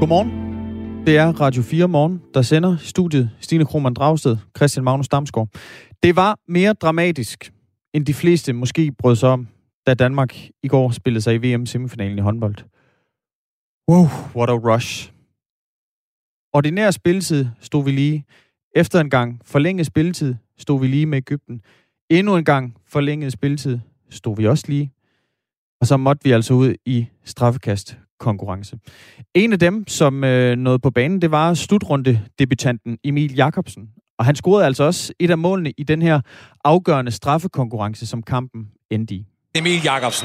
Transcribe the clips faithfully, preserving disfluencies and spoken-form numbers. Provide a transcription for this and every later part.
Godmorgen. Det er Radio fire Morgen, der sender studiet Stine Krohmann Dragsted, Christian Magnus Damsgaard. Det var mere dramatisk, end de fleste måske brød sig om, da Danmark i går spillede sig i V M-semifinalen i håndbold. Wow, what a rush. Ordinær spilletid stod vi lige. Efter en gang forlænget spilletid stod vi lige med Egypten. Endnu en gang forlænget spilletid stod vi også lige. Og så måtte vi altså ud i straffekastkonkurrence. En af dem, som øh, nåede på banen, det var slutrundedebutanten Emil Jakobsen. Og han scorede altså også et af målene i den her afgørende straffekonkurrence, som kampen endte i. Emil Jakobsen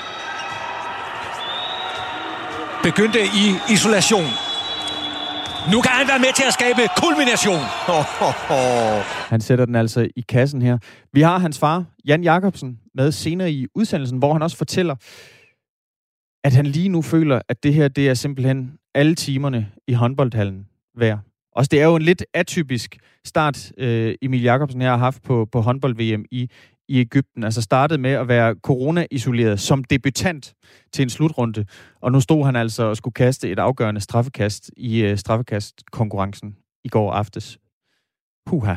begyndte i isolation. Nu kan han være med til at skabe kulmination. Oh, oh, oh. Han sætter den altså i kassen her. Vi har hans far, Jan Jakobsen, med senere i udsendelsen, hvor han også fortæller, at han lige nu føler, at det her det er simpelthen alle timerne i håndboldhallen værd. Også det er jo en lidt atypisk start, øh, Emil Jakobsen her har haft på, på håndbold-V M i, i Egypten. Altså startede med at være corona-isoleret som debutant til en slutrunde. Og nu stod han altså og skulle kaste et afgørende straffekast i øh, straffekastkonkurrencen i går aftes. Puha.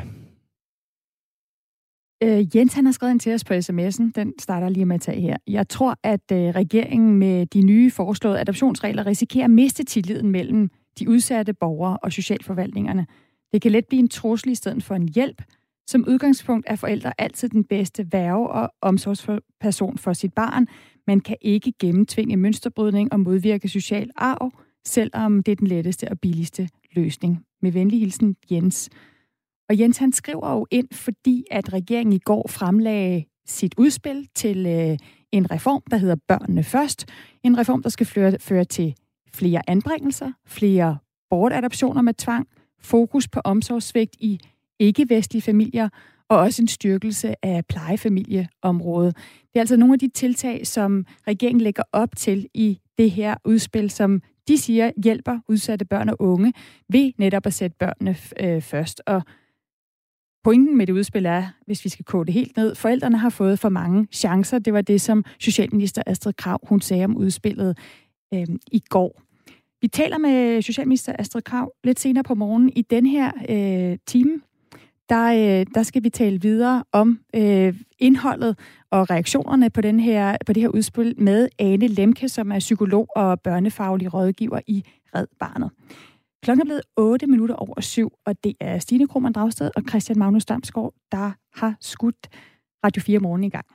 Øh, Jens, han har skrevet ind til os på sms'en. Den starter lige med at tage her. Jeg tror, at øh, regeringen med de nye foreslåede adoptionsregler risikerer at miste tilliden mellem de udsatte borgere og socialforvaltningerne. Det kan let blive en trussel i stedet for en hjælp. Som udgangspunkt er forældre altid den bedste værge og omsorgsperson for sit barn. Man kan ikke gennemtvinge mønsterbrydning og modvirke social arv, selvom det er den letteste og billigste løsning. Med venlig hilsen, Jens. Og Jens, han skriver jo ind, fordi at regeringen i går fremlagde sit udspil til øh, en reform, der hedder Børnene Først. En reform, der skal føre, føre til flere anbringelser, flere bortadoptioner med tvang, fokus på omsorgssvigt i ikke-vestlige familier, og også en styrkelse af plejefamilieområdet. Det er altså nogle af de tiltag, som regeringen lægger op til i det her udspil, som de siger hjælper udsatte børn og unge ved netop at sætte børnene øh, først. Og pointen med det udspil er, hvis vi skal kode det helt ned, forældrene har fået for mange chancer. Det var det, som socialminister Astrid Krag, hun sagde om udspillet øh, i går. Vi taler med socialminister Astrid Krag lidt senere på morgenen. I den her øh, time, der, øh, der skal vi tale videre om øh, indholdet og reaktionerne på, den her, på det her udspil med Ane Lemke, som er psykolog og børnefaglig rådgiver i Red Barnet. Klokken er blevet otte minutter over syv, og det er Stine Krohmann Dragsted og Christian Magnus Damsgaard, der har skudt Radio fire Morgen i gang.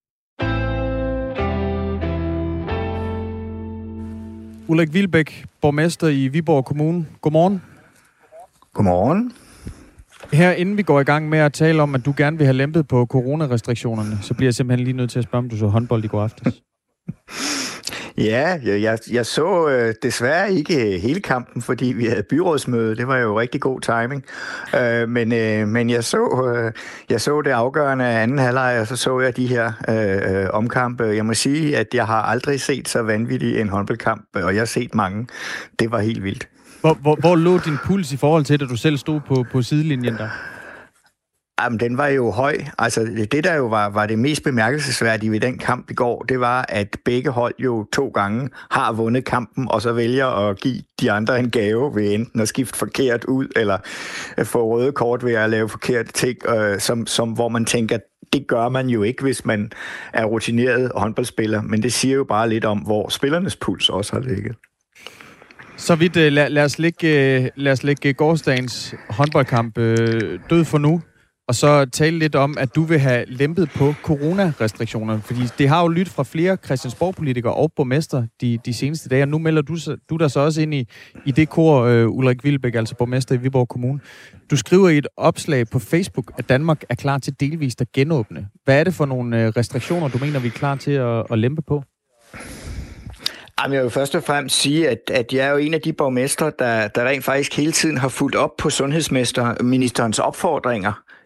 Ulrik Wilbek, borgmester i Viborg Kommune. Godmorgen. Godmorgen. Her inden vi går i gang med at tale om, at du gerne vil have lempet på coronarestriktionerne, så bliver jeg simpelthen lige nødt til at spørge, om du så håndbold i går aftes. Ja, jeg, jeg, jeg så øh, desværre ikke hele kampen, fordi vi havde byrådsmøde. Det var jo rigtig god timing. Øh, men øh, men jeg, så, øh, jeg så det afgørende af anden halvleg, og så så jeg de her øh, omkampe. Jeg må sige, at jeg har aldrig set så vanvittig en håndboldkamp, og jeg har set mange. Det var helt vildt. Hvor, hvor, hvor lå din puls i forhold til, da du selv stod på, på sidelinjen der? Jamen, den var jo høj. Altså, det der jo var, var det mest bemærkelsesværdige ved den kamp i går, det var, at begge hold jo to gange har vundet kampen, og så vælger at give de andre en gave ved enten at skifte forkert ud, eller få røde kort ved at lave forkerte ting, øh, som, som, hvor man tænker, det gør man jo ikke, hvis man er rutineret håndboldspiller. Men det siger jo bare lidt om, hvor spillernes puls også har ligget. Så vidt, lad, lad, os lægge, lad os lægge gårsdagens håndboldkamp øh, død for nu, og så tale lidt om, at du vil have lempet på coronarestriktionerne. Fordi det har jo lyttet fra flere Christiansborg-politikere og borgmester de, de seneste dage, og nu melder du, du der så også ind i, i det kor, øh, Ulrik Wilbek, altså borgmester i Viborg Kommune. Du skriver i et opslag på Facebook, at Danmark er klar til delvist at genåbne. Hvad er det for nogle restriktioner, du mener, vi er klar til at, at lempe på? Jamen, jeg vil først og fremmest sige, at, at jeg er jo en af de borgmestre, der, der rent faktisk hele tiden har fulgt op på sundhedsministerens opfordringer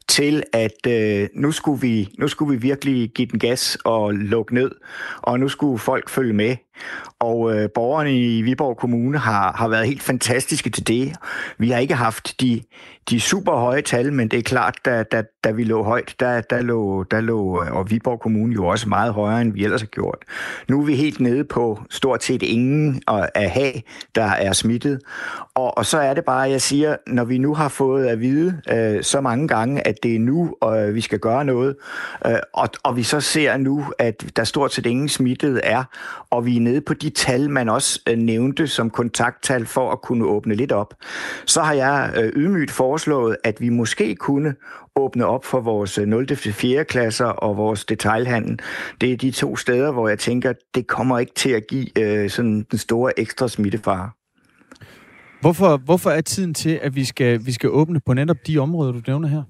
til, at øh, nu, skulle vi, nu skulle vi virkelig give den gas og lukke ned, og nu skulle folk følge med. Og øh, borgerne i Viborg Kommune har, har været helt fantastiske til det. Vi har ikke haft de, de super høje tal, men det er klart, da, da, da vi lå højt, der, der, lå, der lå og Viborg Kommune jo også meget højere, end vi ellers har gjort. Nu er vi helt nede på stort set ingen af have, der er smittet. Og, og så er det bare, jeg siger, når vi nu har fået at vide øh, så mange gange, at det er nu, og vi skal gøre noget, øh, og, og vi så ser nu, at der stort set ingen smittet er, og vi er nede på de tal, man også øh, nævnte som kontakttal for at kunne åbne lidt op, så har jeg øh, ydmygt foreslået, at vi måske kunne åbne op for vores nul til fjerde klasser og vores detailhandel. Det er de to steder, hvor jeg tænker, det kommer ikke til at give øh, sådan den store ekstra smittefare. Hvorfor, hvorfor er tiden til, at vi skal, vi skal åbne på netop de områder, du nævner her?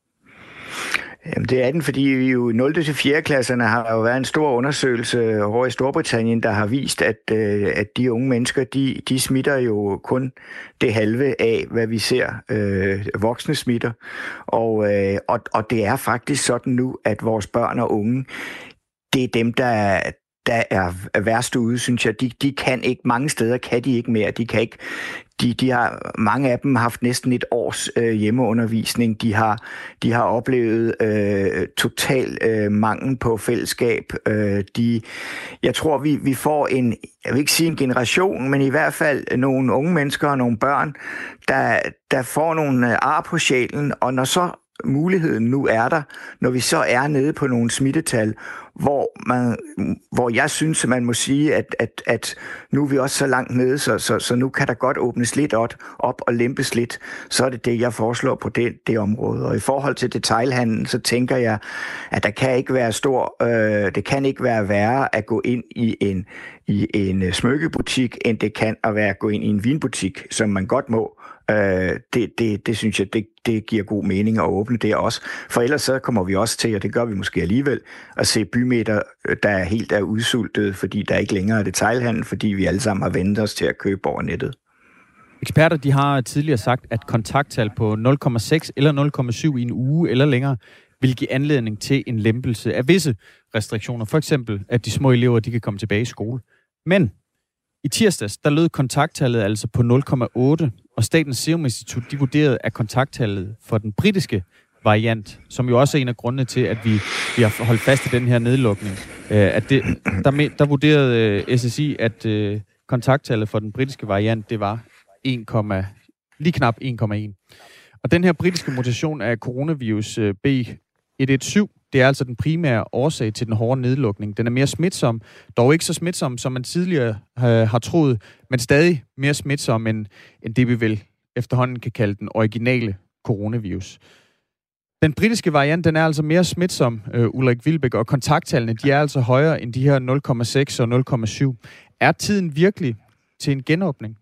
Jamen, det er den, fordi vi jo i nul til fjerde klasserne har jo været en stor undersøgelse over i Storbritannien, der har vist, at, øh, at de unge mennesker, de, de smitter jo kun det halve af, hvad vi ser øh, voksne smitter. Og, øh, og, og det er faktisk sådan nu, at vores børn og unge, det er dem, der der er værst ude, synes jeg. De, de kan ikke, mange steder kan de ikke mere. De kan ikke, de, de har, mange af dem har haft næsten et års øh, hjemmeundervisning. De har, de har oplevet øh, total øh, mangel på fællesskab. Øh, de, jeg tror, vi, vi får en, jeg vil ikke sige en generation, men i hvert fald nogle unge mennesker og nogle børn, der, der får nogle ar på sjælen, og når så muligheden nu er der, når vi så er nede på nogle smittetal, hvor, man, hvor jeg synes, at man må sige, at, at, at nu er vi også så langt nede, så, så, så nu kan der godt åbnes lidt op og lempes lidt, så er det det, jeg foreslår på det, det område. Og i forhold til detailhandlen, så tænker jeg, at der kan ikke være stor, øh, det kan ikke være værre at gå ind i en, i en smykkebutik, end det kan at være at gå ind i en vinbutik, som man godt må. Øh, det, det, det synes jeg, det, det giver god mening at åbne det også. For ellers så kommer vi også til, og det gør vi måske alligevel, at se bymidter, der helt er udsultet, fordi der ikke længere er detailhandel, fordi vi alle sammen har vendt os til at købe over nettet. Eksperter, de har tidligere sagt, at kontakttal på nul komma seks eller nul komma syv i en uge eller længere vil give anledning til en lempelse af visse restriktioner. For eksempel, at de små elever, de kan komme tilbage i skole. Men i tirsdags, der lød kontakttallet altså på nul komma otte, og Statens Serum Institut, de vurderede, at kontakttallet for den britiske variant, som jo også er en af grundene til, at vi, vi har holdt fast i den her nedlukning, øh, at det, der, med, der vurderede øh, S S I, at øh, kontakttallet for den britiske variant, det var en, lige knap en komma en. Og den her britiske mutation af coronavirus øh, B et et syv, det er altså den primære årsag til den hårde nedlukning. Den er mere smitsom, dog ikke så smitsom, som man tidligere øh, har troet, men stadig mere smitsom end, end det, vi vel efterhånden kan kalde den originale coronavirus. Den britiske variant, den er altså mere smitsom, øh, Ulrik Wilbek, og kontakttallene, de er altså højere end de her nul komma seks og nul komma syv. Er tiden virkelig til en genåbning?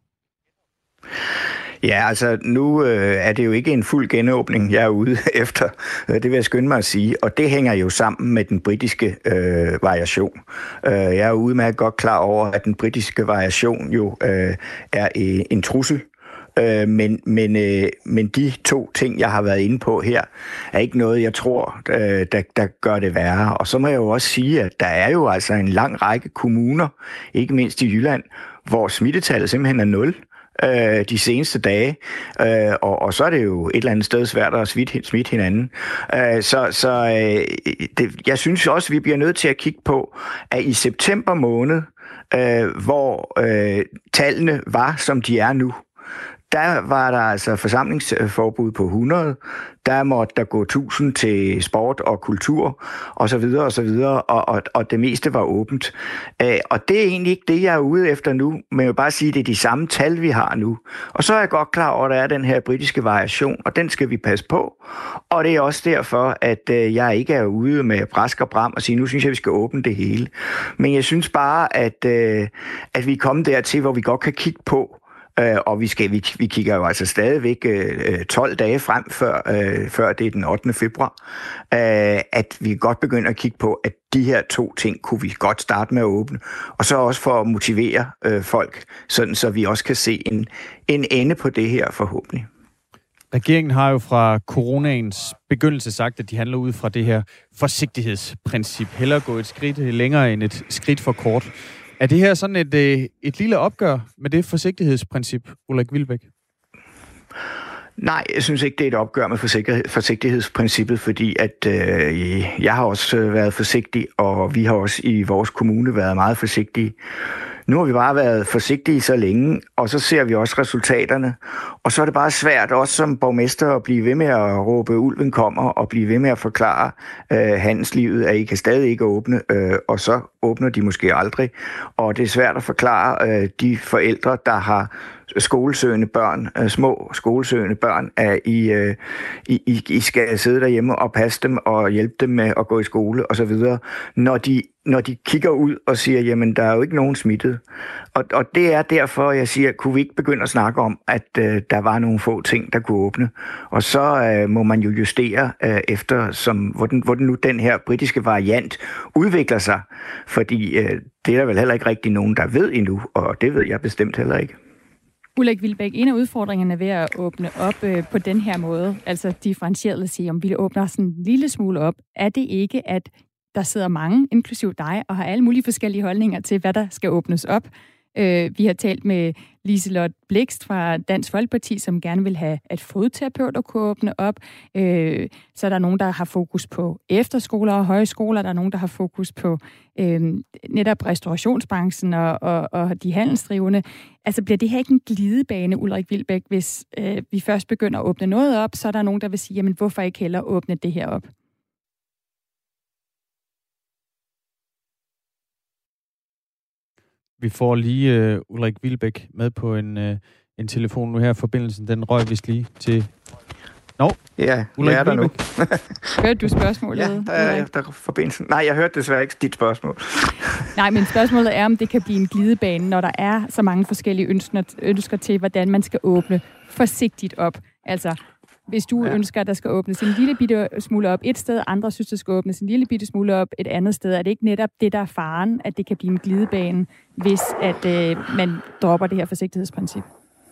Ja, altså nu øh, er det jo ikke en fuld genåbning, jeg er ude efter. Det vil jeg skynde mig at sige. Og det hænger jo sammen med den britiske øh, variation. Øh, jeg er udmærket godt klar over, at den britiske variation jo øh, er øh, en trussel. Øh, men, men, øh, men de to ting, jeg har været inde på her, er ikke noget, jeg tror, øh, der, der gør det værre. Og så må jeg jo også sige, at der er jo altså en lang række kommuner, ikke mindst i Jylland, hvor smittetallet simpelthen er nul de seneste dage, øh, og, og så er det jo et eller andet sted svært at smitte, smitte hinanden. Øh, så så øh, det, jeg synes også, at vi bliver nødt til at kigge på, at i september måned, øh, hvor øh, tallene var, som de er nu, der var der altså forsamlingsforbud på hundrede, der måtte der gå tusind til sport og kultur, og så videre, og så videre, og, og, og det meste var åbent. Øh, og det er egentlig ikke det, jeg er ude efter nu, men jeg vil bare sige, at det er de samme tal, vi har nu. Og så er jeg godt klar over, at der er den her britiske variation, og den skal vi passe på. Og det er også derfor, at øh, jeg ikke er ude med brask og bram og sige, nu synes jeg, vi skal åbne det hele. Men jeg synes bare, at, øh, at vi er kommet dertil, hvor vi godt kan kigge på, Uh, og vi, skal, vi, vi kigger jo altså stadigvæk uh, tolv dage frem, før, uh, før det er den ottende februar, uh, at vi godt begynder at kigge på, at de her to ting kunne vi godt starte med at åbne. Og så også for at motivere uh, folk, sådan så vi også kan se en, en ende på det her forhåbentlig. Regeringen har jo fra coronaens begyndelse sagt, at de handler ud fra det her forsigtighedsprincip. Hellere gå et skridt længere end et skridt for kort. Er det her sådan et, et lille opgør med det forsigtighedsprincip, Ulrik Wilbek? Nej, jeg synes ikke, det er et opgør med forsigtighedsprincippet, fordi at øh, jeg har også været forsigtig, og vi har også i vores kommune været meget forsigtige. Nu har vi bare været forsigtige så længe, og så ser vi også resultaterne. Og så er det bare svært også som borgmester at blive ved med at råbe, ulven kommer, og blive ved med at forklare øh, handelslivet, at I kan stadig ikke åbne, øh, og så åbner de måske aldrig. Og det er svært at forklare øh, de forældre, der har skolesøgende børn, øh, små skolesøgende børn, at I, øh, I, I skal sidde derhjemme og passe dem og hjælpe dem med at gå i skole osv., når de, når de kigger ud og siger, jamen der er jo ikke nogen smittet. Og, og det er derfor, jeg siger, kunne vi ikke begynde at snakke om, at øh, der var nogle få ting, der kunne åbne. Og så øh, må man jo justere øh, efter, som, hvordan, hvordan nu den her britiske variant udvikler sig. Fordi øh, det er der vel heller ikke rigtig nogen, der ved endnu, og det ved jeg bestemt heller ikke. Ulrik Wilbek, en af udfordringerne ved at åbne op øh, på den her måde, altså differentieret at sige, om vi åbner sådan en lille smule op, er det ikke, at der sidder mange, inklusiv dig, og har alle mulige forskellige holdninger til, hvad der skal åbnes op. Øh, vi har talt med Liselott Blixt fra Dansk Folkeparti, som gerne vil have, at fodterapeuter kunne åbne op. Øh, så er der nogen, der har fokus på efterskoler og højskoler. Der er nogen, der har fokus på øh, netop restaurationsbranchen og, og, og de handelsdrivende. Altså bliver det her ikke en glidebane, Ulrik Wilbek, hvis øh, vi først begynder at åbne noget op, så er der nogen, der vil sige, jamen hvorfor ikke hellere åbne det her op? Vi får lige uh, Ulrik Wilbek med på en, uh, en telefon nu her. Forbindelsen, den røg vist lige til... Nå, no. Ja, Ulrik jeg er der nu. Hørte du spørgsmålet? Ja, der er, der er forbindelsen. Nej, jeg hørte desværre ikke dit spørgsmål. Nej, men spørgsmålet er, om det kan blive en glidebane, når der er så mange forskellige ønsker, ønsker til, hvordan man skal åbne forsigtigt op. Altså, hvis du ja. ønsker, at der skal åbnes en lille bitte smule op et sted, andre synes, der skal åbnes en lille bitte smule op et andet sted, er det ikke netop det, der er faren, at det kan blive en glidebane, hvis at øh, man dropper det her forsigtighedsprincip?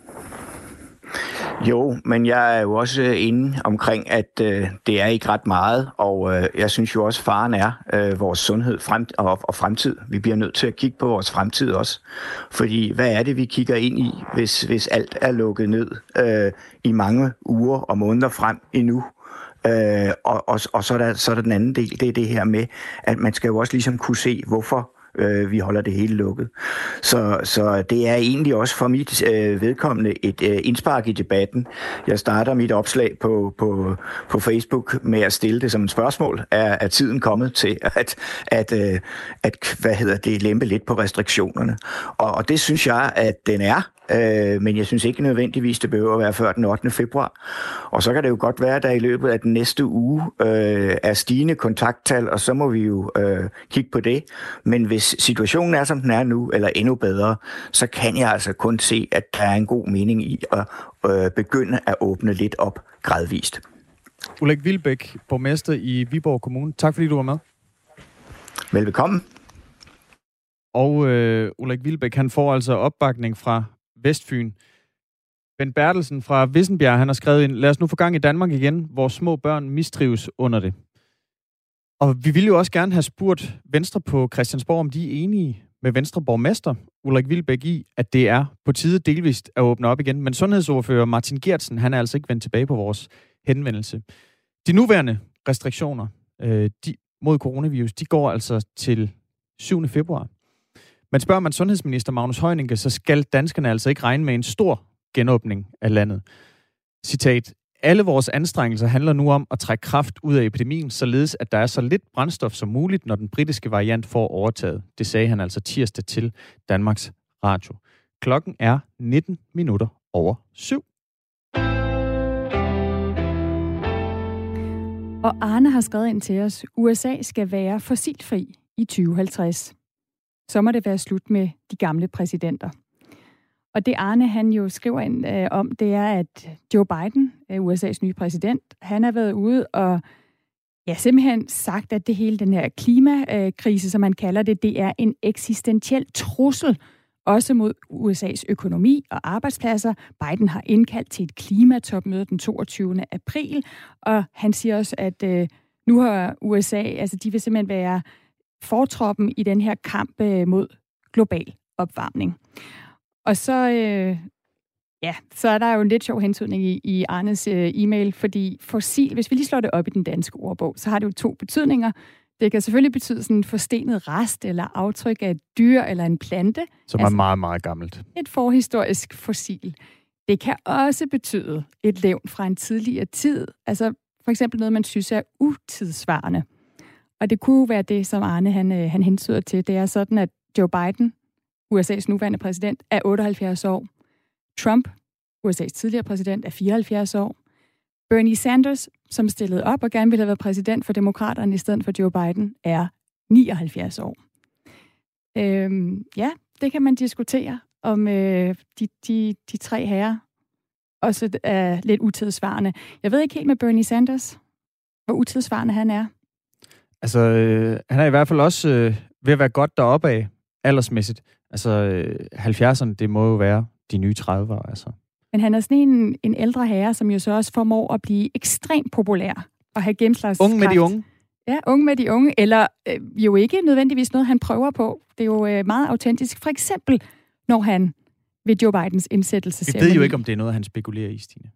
Jo, men jeg er jo også inde omkring, at øh, det er ikke ret meget, og øh, jeg synes jo også, faren er øh, vores sundhed frem- og, og fremtid. Vi bliver nødt til at kigge på vores fremtid også, fordi hvad er det, vi kigger ind i, hvis, hvis alt er lukket ned øh, i mange uger og måneder frem endnu? Øh, og og, og så, er der, så er der den anden del, det er det her med, at man skal jo også ligesom kunne se, hvorfor øh, vi holder det hele lukket. Så, så det er egentlig også for mit øh, vedkommende et øh, indspark i debatten. Jeg starter mit opslag på, på, på Facebook med at stille det som et spørgsmål. Er, er tiden kommet til at, at, øh, at hvad hedder det, lempe lidt på restriktionerne? Og, og det synes jeg, at den er. Øh, men jeg synes ikke nødvendigvis, det behøver at være før den ottende februar. Og så kan det jo godt være, at der i løbet af den næste uge øh, er stigende kontakttal, og så må vi jo øh, kigge på det. Men hvis situationen er, som den er nu, eller endnu bedre, så kan jeg altså kun se, at der er en god mening i at øh, begynde at åbne lidt op gradvist. Ulrik Wilbek, borgmester i Viborg Kommune. Tak fordi du var med. Velbekomme. Og øh, Ulrik Wilbek, han får altså opbakning fra Vestfyn. Ben Bertelsen fra Vissenbjerg, han har skrevet ind, lad os nu få gang i Danmark igen, hvor små børn mistrives under det. Og vi ville jo også gerne have spurgt Venstre på Christiansborg, om de er enige med Venstre borgmester Ulrik Wilbek i, at det er på tide delvist at åbne op igen. Men sundhedsordfører Martin Geertsen, han er altså ikke vendt tilbage på vores henvendelse. De nuværende restriktioner øh, de, mod coronavirus, de går altså til syvende februar. Men spørger man sundhedsminister Magnus Heunicke, så skal danskerne altså ikke regne med en stor genåbning af landet. Citat, alle vores anstrengelser handler nu om at trække kraft ud af epidemien, således at der er så lidt brændstof som muligt, når den britiske variant får overtaget. Det sagde han altså tirsdag til Danmarks Radio. Klokken er nitten minutter over syv. Og Arne har skrevet ind til os, U S A skal være fossilfri i tyve halvtreds. Så må det være slut med de gamle præsidenter. Og det Arne, han jo skriver ind øh, om, det er, at Joe Biden, øh, U S A's nye præsident, han har været ude og ja, simpelthen sagt, at det hele, den her klimakrise, som man kalder det, det er en eksistentiel trussel også mod U S A's økonomi og arbejdspladser. Biden har indkaldt til et klimatopmøde den toogtyvende april, og han siger også, at øh, nu har U S A, altså de vil simpelthen være fortroppen i den her kamp øh, mod global opvarmning. Og så, øh, ja, så er der jo en lidt sjov hentydning i, i Arnes øh, e-mail, fordi fossil, hvis vi lige slår det op i den danske ordbog, så har det jo to betydninger. Det kan selvfølgelig betyde sådan en forstenet rest eller aftryk af et dyr eller en plante. Som altså, er meget, meget gammelt. Et forhistorisk fossil. Det kan også betyde et levn fra en tidligere tid. Altså for eksempel noget, man synes er utidsvarende. Og det kunne være det, som Arne han, han hentyder til. Det er sådan, at Joe Biden, U S A's nuværende præsident, er otteoghalvfjerds år. Trump, U S A's tidligere præsident, er fireoghalvfjerds år. Bernie Sanders, som stillede op og gerne ville have været præsident for demokraterne i stedet for Joe Biden, er nioghalvfjerds år. Øhm, ja, det kan man diskutere, om øh, de, de, de tre herrer også er lidt utidsvarende. Jeg ved ikke helt med Bernie Sanders, hvor utidsvarende han er. Altså, øh, han er i hvert fald også øh, ved at være godt deroppe af, aldersmæssigt. Altså, øh, halvfjerdserne, det må jo være de nye tredivere, altså. Men han er sådan en, en ældre herre, som jo så også formår at blive ekstremt populær og have gennemslagskraft. Unge med de unge? Ja, unge med de unge, eller øh, jo ikke nødvendigvis noget, han prøver på. Det er jo øh, meget autentisk. For eksempel, når han ved Joe Bidens indsættelsesceremoni. Vi ved jo ikke, om det er noget, han spekulerer i, Stine.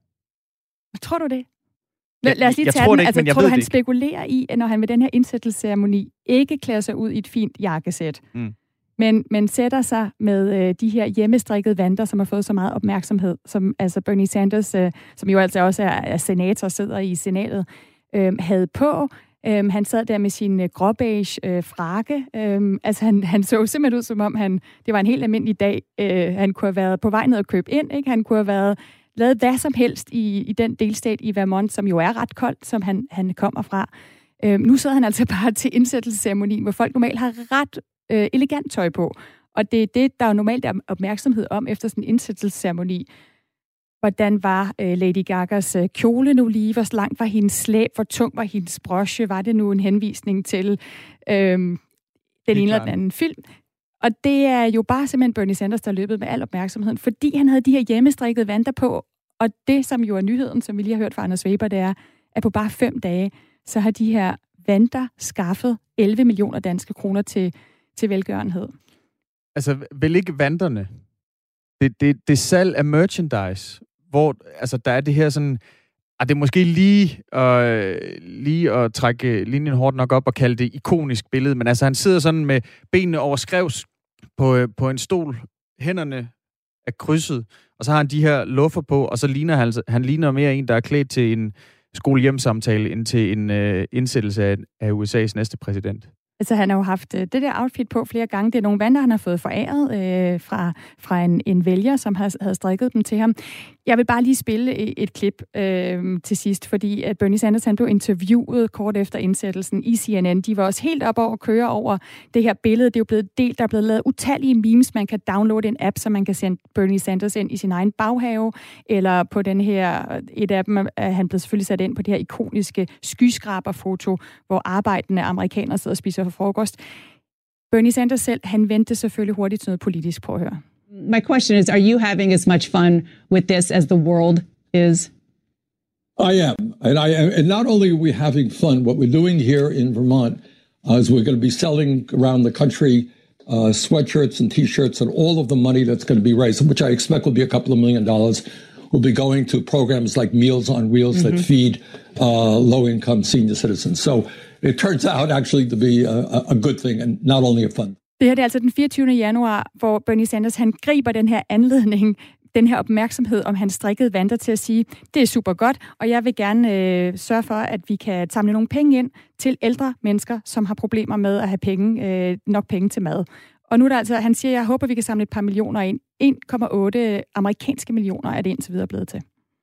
Tror du det? Lad, lad os lige jeg tage tror den. det ikke, altså, men jeg tror ved du, han det ikke. spekulerer i, at når han ved den her indsættelsesceremoni ikke klæder sig ud i et fint jakkesæt, mm. men, men sætter sig med øh, de her hjemmestrikkede vanter, som har fået så meget opmærksomhed, som altså Bernie Sanders, øh, som jo altså også er, er senator, sidder i senatet, øh, havde på. Øh, han sad der med sin øh, gråbeige øh, frakke. Øh, altså han, han så simpelthen ud, som om han, det var en helt almindelig dag. Øh, han kunne have været på vej ned og købe ind, ikke? Han kunne have været lavet hvad som helst i, i den delstat i Vermont, som jo er ret koldt, som han, han kommer fra. Øh, nu sidder han altså bare til indsættelsesceremonien, hvor folk normalt har ret øh, elegant tøj på. Og det er det, der er normalt er opmærksomhed om efter sådan en indsættelsesceremoni. Hvordan var øh, Lady Gagas øh, kjole nu lige? Hvor langt var hendes slæb? Hvor tung var hendes broche? Var det nu en henvisning til øh, den ene eller den anden film? Og det er jo bare simpelthen Bernie Sanders, der løbet med al opmærksomheden, fordi han havde de her hjemmestrikkede vanter på. Og det, som jo er nyheden, som vi lige har hørt fra Anders Weber, det er, at på bare fem dage, så har de her vanter skaffet elleve millioner danske kroner til, til velgørenhed. Altså, vel ikke vanterne. Det, det, det salg af merchandise, hvor altså, der er det her sådan... Ah, det er måske lige, øh, lige at trække linjen hårdt nok op og kalde det ikonisk billede, men altså han sidder sådan med benene over skrevs på, øh, på en stol, hænderne er krydset, og så har han de her luffer på, og så ligner han, han ligner mere en, der er klædt til en skole-hjem-samtale, end til en øh, indsættelse af, af U S A's næste præsident. Altså, han har jo haft det der outfit på flere gange. Det er nogle vanter, han har fået foræret øh, fra, fra en, en vælger, som har, havde strikket dem til ham. Jeg vil bare lige spille et, et klip øh, til sidst, fordi at Bernie Sanders han blev interviewet kort efter indsættelsen i C N N. De var også helt op over at køre over det her billede. Det er jo blevet delt. Der er blevet lavet utallige memes. Man kan downloade en app, så man kan sende Bernie Sanders ind i sin egen baghave, eller på den her, et af dem, han blev selvfølgelig sat ind på det her ikoniske skyskraberfoto, hvor arbejdende amerikanere sidder og spiser for frokost. Bernie Sanders selv, han vendte selvfølgelig hurtigt til noget politisk. Prøv at høre. My question is, are you having as much fun with this as the world is? I am. And I and not only are we having fun, what we're doing here in Vermont uh, is we're going to be selling around the country uh, sweatshirts and T-shirts, and all of the money that's going to be raised, which I expect will be a couple of million dollars, will be going to programs like Meals on Wheels mm-hmm. that feed uh, low-income senior citizens. So it turns out actually to be a, a good thing, and not only a fun. Det her det er altså den fireogtyvende januar, hvor Bernie Sanders han griber den her anledning, den her opmærksomhed om hans strikkede vanter til at sige, det er super godt, og jeg vil gerne øh, sørge for, at vi kan samle nogle penge ind til ældre mennesker, som har problemer med at have penge, øh, nok penge til mad. Og nu er der altså, han siger, jeg håber, vi kan samle et par millioner ind. en komma otte amerikanske millioner er det indtil videre blevet til.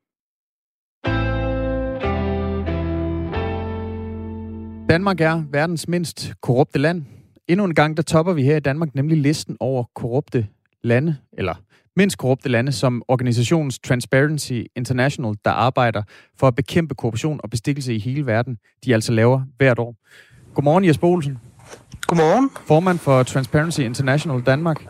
Danmark er verdens mindst korrupte land. Endnu en gang, der topper vi her i Danmark nemlig listen over korrupte lande, eller mindst korrupte lande, som organisationens Transparency International, der arbejder for at bekæmpe korruption og bestikkelse i hele verden, de altså laver hvert år. Godmorgen, Jesper Olsen. Godmorgen. Formand for Transparency International Danmark.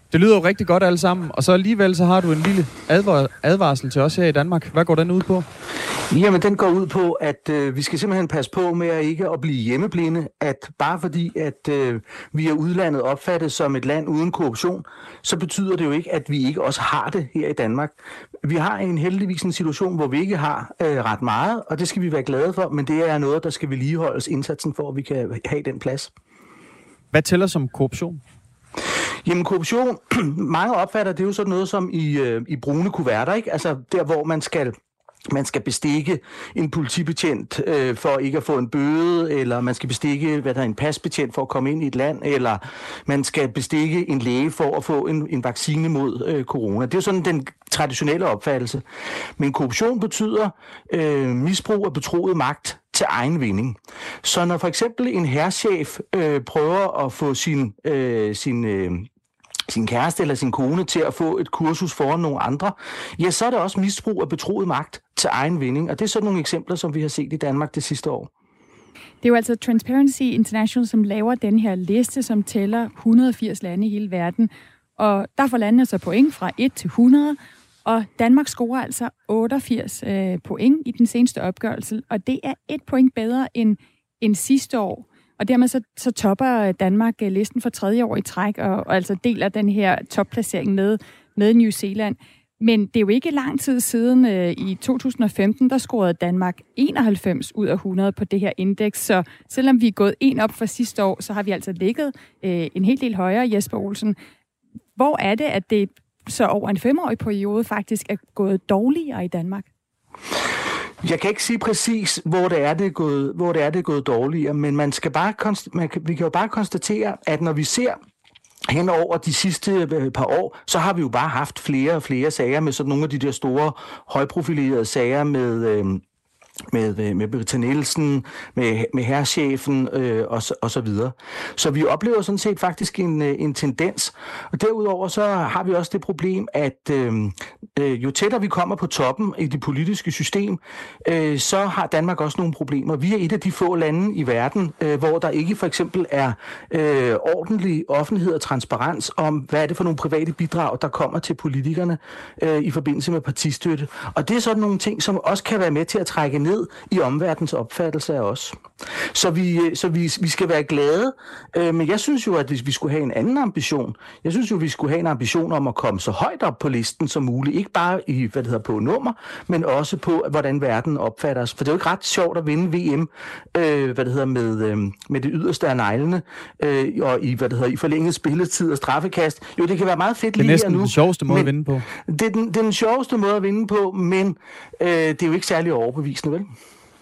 Det lyder jo rigtig godt alle sammen, og så alligevel så har du en lille advar- advarsel til os her i Danmark. Hvad går den ud på? Jamen, den går ud på, at øh, vi skal simpelthen passe på med at ikke at blive hjemmeblinde, at bare fordi, at øh, vi er udlandet opfattet som et land uden korruption, så betyder det jo ikke, at vi ikke også har det her i Danmark. Vi har en heldigvis en situation, hvor vi ikke har øh, ret meget, og det skal vi være glade for, men det er noget, der skal vedligeholdes indsatsen for, at vi kan have den plads. Hvad tæller som korruption? Jamen korruption, mange opfatter det jo sådan noget som i, øh, i brune kuverter, ikke? Altså der, hvor man skal... Man skal bestikke en politibetjent øh, for ikke at få en bøde, eller man skal bestikke hvad der er, en pasbetjent for at komme ind i et land, eller man skal bestikke en læge for at få en, en vaccine mod øh, corona. Det er jo sådan den traditionelle opfattelse. Men korruption betyder øh, misbrug af betroet magt til egen vinding. Så når for eksempel en hærchef øh, prøver at få sin, øh, sin øh, sin kæreste eller sin kone til at få et kursus foran nogle andre, ja, så er det også misbrug af betroet magt til egen vinding. Og det er sådan nogle eksempler, som vi har set i Danmark det sidste år. Det er jo altså Transparency International, som laver den her liste, som tæller et hundrede og firs lande i hele verden. Og der får landene så point fra et til hundrede, og Danmark scorer altså otteogfirs øh, point i den seneste opgørelse, og det er et point bedre end, end sidste år. Og dermed så, så topper Danmark listen for tredje år i træk, og, og altså deler den her topplacering med, med New Zealand. Men det er jo ikke lang tid siden, øh, i to tusind og femten, der scorede Danmark enoghalvfems ud af hundrede på det her indeks. Så selvom vi er gået en op for sidste år, så har vi altså ligget øh, en hel del højere, Jesper Olsen. Hvor er det, at det så over en femårig periode faktisk er gået dårligere i Danmark? Jeg kan ikke sige præcis, hvor det er, det er gået, hvor det er, det er gået dårligere, men man skal bare konst- man kan, vi kan jo bare konstatere, at når vi ser hen over de sidste par år, så har vi jo bare haft flere og flere sager med sådan nogle af de der store, højprofilerede sager med... Øh, med, med Britta Nielsen, med, med hærchefen øh, og, så, og så videre. Så vi oplever sådan set faktisk en, en tendens. Og derudover så har vi også det problem, at øh, jo tættere vi kommer på toppen i det politiske system, øh, så har Danmark også nogle problemer. Vi er et af de få lande i verden, øh, hvor der ikke for eksempel er øh, ordentlig offentlighed og transparens om, hvad er det for nogle private bidrag, der kommer til politikerne øh, i forbindelse med partistøtte. Og det er sådan nogle ting, som også kan være med til at trække ned i omverdens opfattelse af os. Så vi, så vi, vi skal være glade, øh, men jeg synes jo, at hvis vi skulle have en anden ambition, jeg synes jo, at vi skulle have en ambition om at komme så højt op på listen som muligt, ikke bare i, hvad det hedder, på nummer, men også på, hvordan verden opfatter os. For det er jo ikke ret sjovt at vinde V M, øh, hvad det hedder, med, øh, med det yderste af neglene, øh, og i, hvad det hedder, i forlænget spilletid og straffekast. Jo, det kan være meget fedt lige nu. Det er næsten den sjoveste måde at vinde på. Det er den, det er den sjoveste måde at vinde på, men øh, det er jo ikke særlig overbevisende, vel?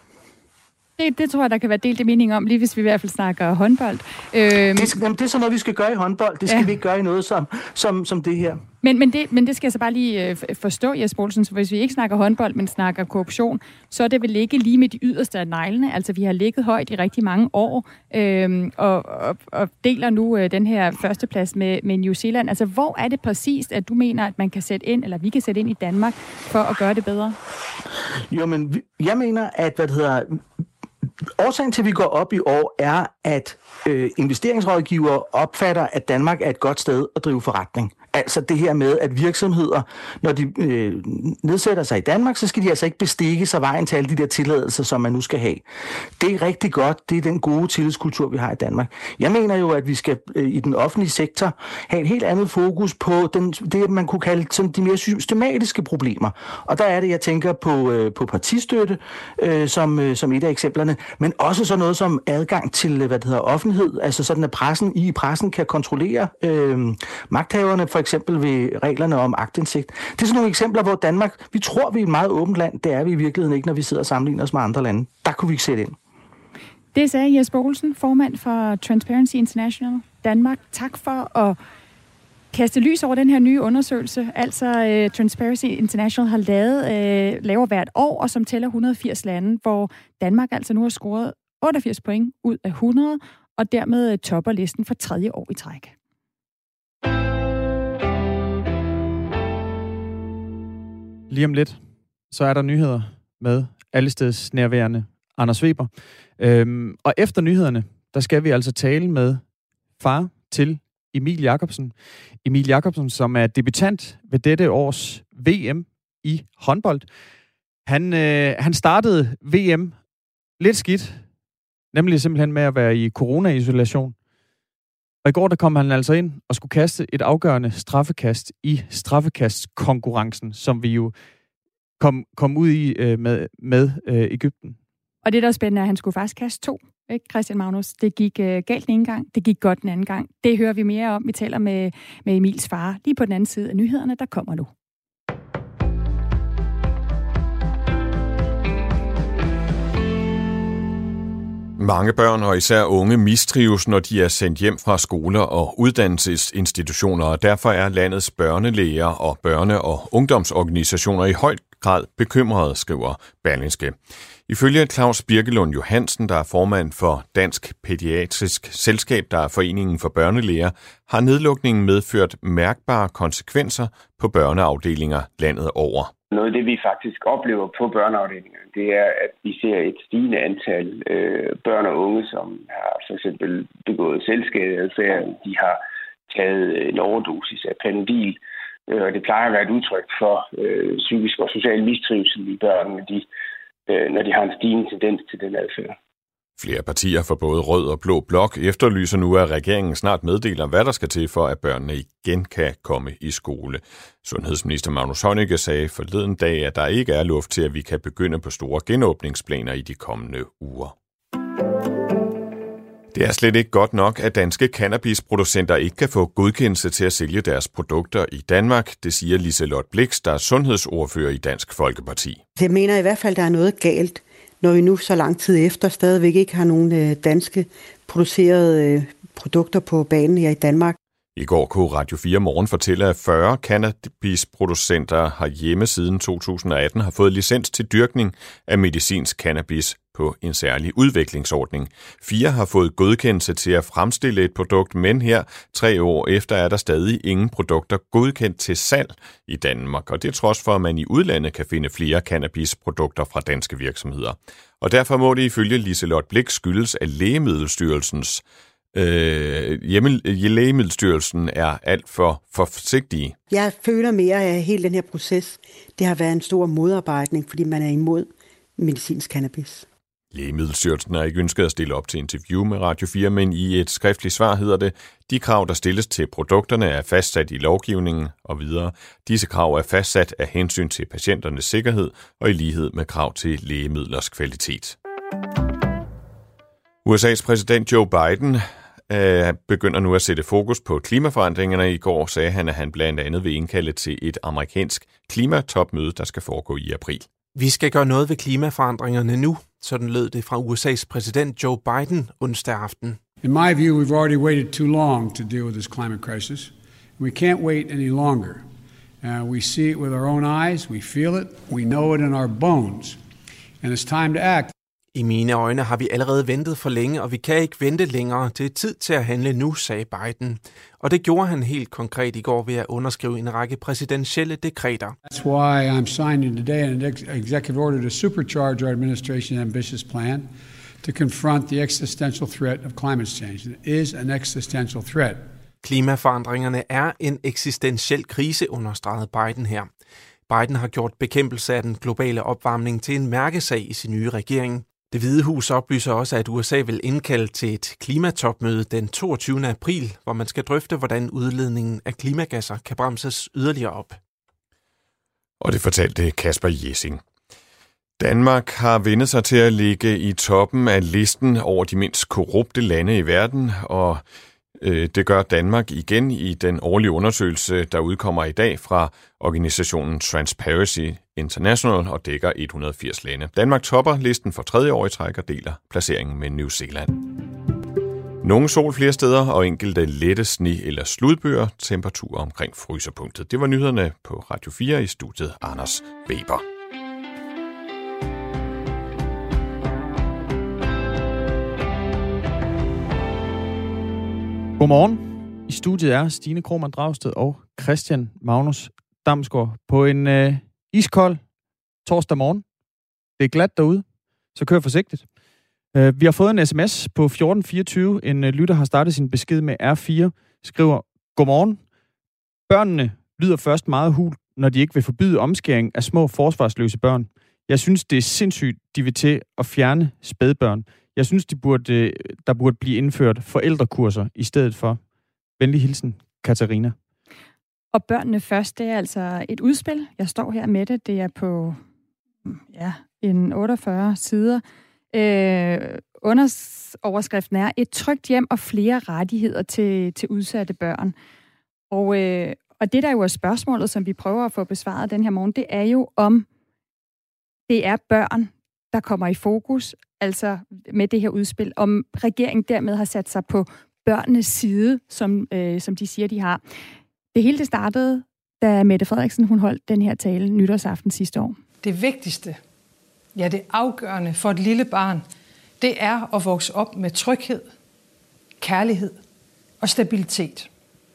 Det, det tror jeg, der kan være delt mening om, lige hvis vi i hvert fald snakker håndbold. Øhm, det, jamen, det er sådan noget, vi skal gøre i håndbold. Det skal ja. vi ikke gøre i noget som, som, som det her. Men, men, det, men det skal jeg så bare lige øh, forstå, Jesper Olsen. Så hvis vi ikke snakker håndbold, men snakker korruption, så er det vel ikke lige med de yderste af neglene. Altså, vi har ligget højt i rigtig mange år, øh, og, og, og deler nu øh, den her førsteplads med, med New Zealand. Altså, hvor er det præcist, at du mener, at man kan sætte ind, eller vi kan sætte ind i Danmark, for at gøre det bedre? Jo, men jeg mener, at hvad det hedder... Årsagen til, at vi går op i år, er, at øh, investeringsrådgivere opfatter, at Danmark er et godt sted at drive forretning. Altså det her med, at virksomheder, når de øh, nedsætter sig i Danmark, så skal de altså ikke bestikke sig vejen til alle de der tilladelser, som man nu skal have. Det er rigtig godt. Det er den gode tillidskultur, vi har i Danmark. Jeg mener jo, at vi skal øh, i den offentlige sektor have et helt andet fokus på den, det, man kunne kalde sådan, de mere systematiske problemer. Og der er det, jeg tænker på, øh, på partistøtte, øh, som, øh, som et af eksemplerne, men også sådan noget som adgang til, hvad det hedder, offentlighed, altså sådan, at pressen i pressen kan kontrollere øh, magthaverne, for eksempel ved reglerne om aktindsigt. Det er sådan nogle eksempler, hvor Danmark, vi tror, vi er et meget åbent land. Det er vi i virkeligheden ikke, når vi sidder og sammenligner os med andre lande. Der kunne vi ikke sætte ind. Det sagde Jesper Olsen, formand for Transparency International Danmark. Tak for at kaste lys over den her nye undersøgelse. Altså uh, Transparency International har lavet, uh, laver hvert år, og som tæller et hundrede og firs lande, hvor Danmark altså nu har scoret otteogfirs point ud af hundrede, og dermed uh, topper listen for tredje år i træk. Lige om lidt, så er der nyheder med allesteds nærværende Anders Weber. Øhm, og efter nyhederne, der skal vi altså tale med far til Emil Jacobsen. Emil Jacobsen, som er debutant ved dette års V M i håndbold. Han, øh, han startede V M lidt skidt, nemlig simpelthen med at være i corona-isolation. Og i går der kom han altså ind og skulle kaste et afgørende straffekast i straffekastkonkurrencen, som vi jo kom, kom ud i øh, med, med øh, Egypten. Og det, der er spændende, er, at han skulle faktisk kaste to, ikke, Christian Magnus? Det gik øh, galt den ene gang, det gik godt den anden gang. Det hører vi mere om. Vi taler med, med Emils far lige på den anden side af nyhederne, der kommer nu. Mange børn og især unge mistrives, når de er sendt hjem fra skoler og uddannelsesinstitutioner, og derfor er landets børnelæger og børne- og ungdomsorganisationer i høj grad bekymrede, skriver Berlingske. Ifølge Claus Birkelund Johansen, der er formand for Dansk Pædiatrisk Selskab, der er foreningen for børnelæger, har nedlukningen medført mærkbare konsekvenser på børneafdelinger landet over. Noget af det, vi faktisk oplever på børneafdelingerne, det er, at vi ser et stigende antal øh, børn og unge, som har for eksempel begået selvskadeadfærd. De har taget en overdosis af Panodil, øh, og det plejer at være et udtryk for øh, psykisk og social mistrivsel i børn, når de, øh, når de har en stigende tendens til den adfærd. Flere partier for både rød og blå blok efterlyser nu, at regeringen snart meddeler, hvad der skal til for, at børnene igen kan komme i skole. Sundhedsminister Magnus Heunicke sagde forleden dag, at der ikke er luft til, at vi kan begynde på store genåbningsplaner i de kommende uger. Det er slet ikke godt nok, at danske cannabisproducenter ikke kan få godkendelse til at sælge deres produkter i Danmark. Det siger Liselott Blix, der er sundhedsordfører i Dansk Folkeparti. Jeg mener i hvert fald, der er noget galt, når vi nu så lang tid efter stadigvæk ikke har nogen danske producerede produkter på banen her i Danmark. I går kunne Radio fire Morgen fortælle, at fyrre cannabisproducenter har hjemme siden to tusind og atten har fået licens til dyrkning af medicinsk cannabis på en særlig udviklingsordning. Fire har fået godkendelse til at fremstille et produkt, men her tre år efter er der stadig ingen produkter godkendt til salg i Danmark. Og det er trods for, at man i udlandet kan finde flere cannabisprodukter fra danske virksomheder. Og derfor må det ifølge Liselott Blix skyldes, at Lægemiddelstyrelsens Øh, Lægemiddelstyrelsen er alt for forsigtige. Jeg føler mere, at hele den her proces, det har været en stor modarbejdning, fordi man er imod medicinsk cannabis. Lægemiddelstyrelsen har ikke ønsket at stille op til interview med Radio fire, men i et skriftligt svar hedder det, de krav, der stilles til produkterne, er fastsat i lovgivningen og videre. Disse krav er fastsat af hensyn til patienternes sikkerhed og i lighed med krav til lægemidlers kvalitet. U S A's præsident Joe Biden øh, begynder nu at sætte fokus på klimaforandringerne. I går sagde han, at han blandt andet vil indkalde til et amerikansk klimatopmøde, der skal foregå i april. Vi skal gøre noget ved klimaforandringerne nu, sådan lød det fra U S A's præsident Joe Biden onsdag aften. In my view, we've already waited too long to deal with this climate crisis. We can't wait any longer. Uh, we see it with our own eyes, we feel it, we know it in our bones, and it's time to act. I mine øjne har vi allerede ventet for længe, og vi kan ikke vente længere. Det er tid til at handle nu, sagde Biden. Og det gjorde han helt konkret i går ved at underskrive en række præsidentielle dekreter. That's why I'm signing today an executive order to supercharge our administration's ambitious plan to confront the existential threat of climate change. It is an existential threat. Klimaforandringerne er en eksistentiel krise, understregede Biden her. Biden har gjort bekæmpelse af den globale opvarmning til en mærkesag i sin nye regering. Det Hvide Hus oplyser også, at U S A vil indkalde til et klimatopmøde den toogtyvende april, hvor man skal drøfte, hvordan udledningen af klimagasser kan bremses yderligere op. Og det fortalte Kasper Jessing. Danmark har vendt sig til at ligge i toppen af listen over de mindst korrupte lande i verden, og øh, det gør Danmark igen i den årlige undersøgelse, der udkommer i dag fra organisationen Transparency International og dækker et hundrede og firs lande. Danmark topper listen for tredje år i træk og deler placeringen med New Zealand. Nogle sol flere steder og enkelte lette sne- eller sludbyer, temperaturer omkring frysepunktet. Det var nyhederne på Radio fire i studiet Anders Weber. Godmorgen. I studiet er Stine Krohmann Dragsted og Christian Magnus Damsgaard på en øh, iskold torsdag morgen. Det er glat derude, så kør forsigtigt. Uh, vi har fået en sms på fjorten fireogtyve. En uh, lytter har startet sin besked med R fire. skriver, godmorgen. Børnene lyder først meget hul, når de ikke vil forbyde omskæring af små forsvarsløse børn. Jeg synes, det er sindssygt, de vil til at fjerne spædbørn. Jeg synes, de burde, der burde blive indført forældrekurser i stedet for. Venlig hilsen, Katarina. Og børnene først, det er altså et udspil. Jeg står her med det. Det er på ja, en otteogfyrre sider. Øh, underoverskriften er et trygt hjem og flere rettigheder til, til udsatte børn. Og, øh, og det, der jo er spørgsmålet, som vi prøver at få besvaret den her morgen, det er jo, om det er børn, der kommer i fokus, altså med det her udspil, om regeringen dermed har sat sig på børnenes side, som, øh, som de siger, de har. Det hele det startede, da Mette Frederiksen hun holdt den her tale nytårsaften sidste år. Det vigtigste, ja det afgørende for et lille barn, det er at vokse op med tryghed, kærlighed og stabilitet.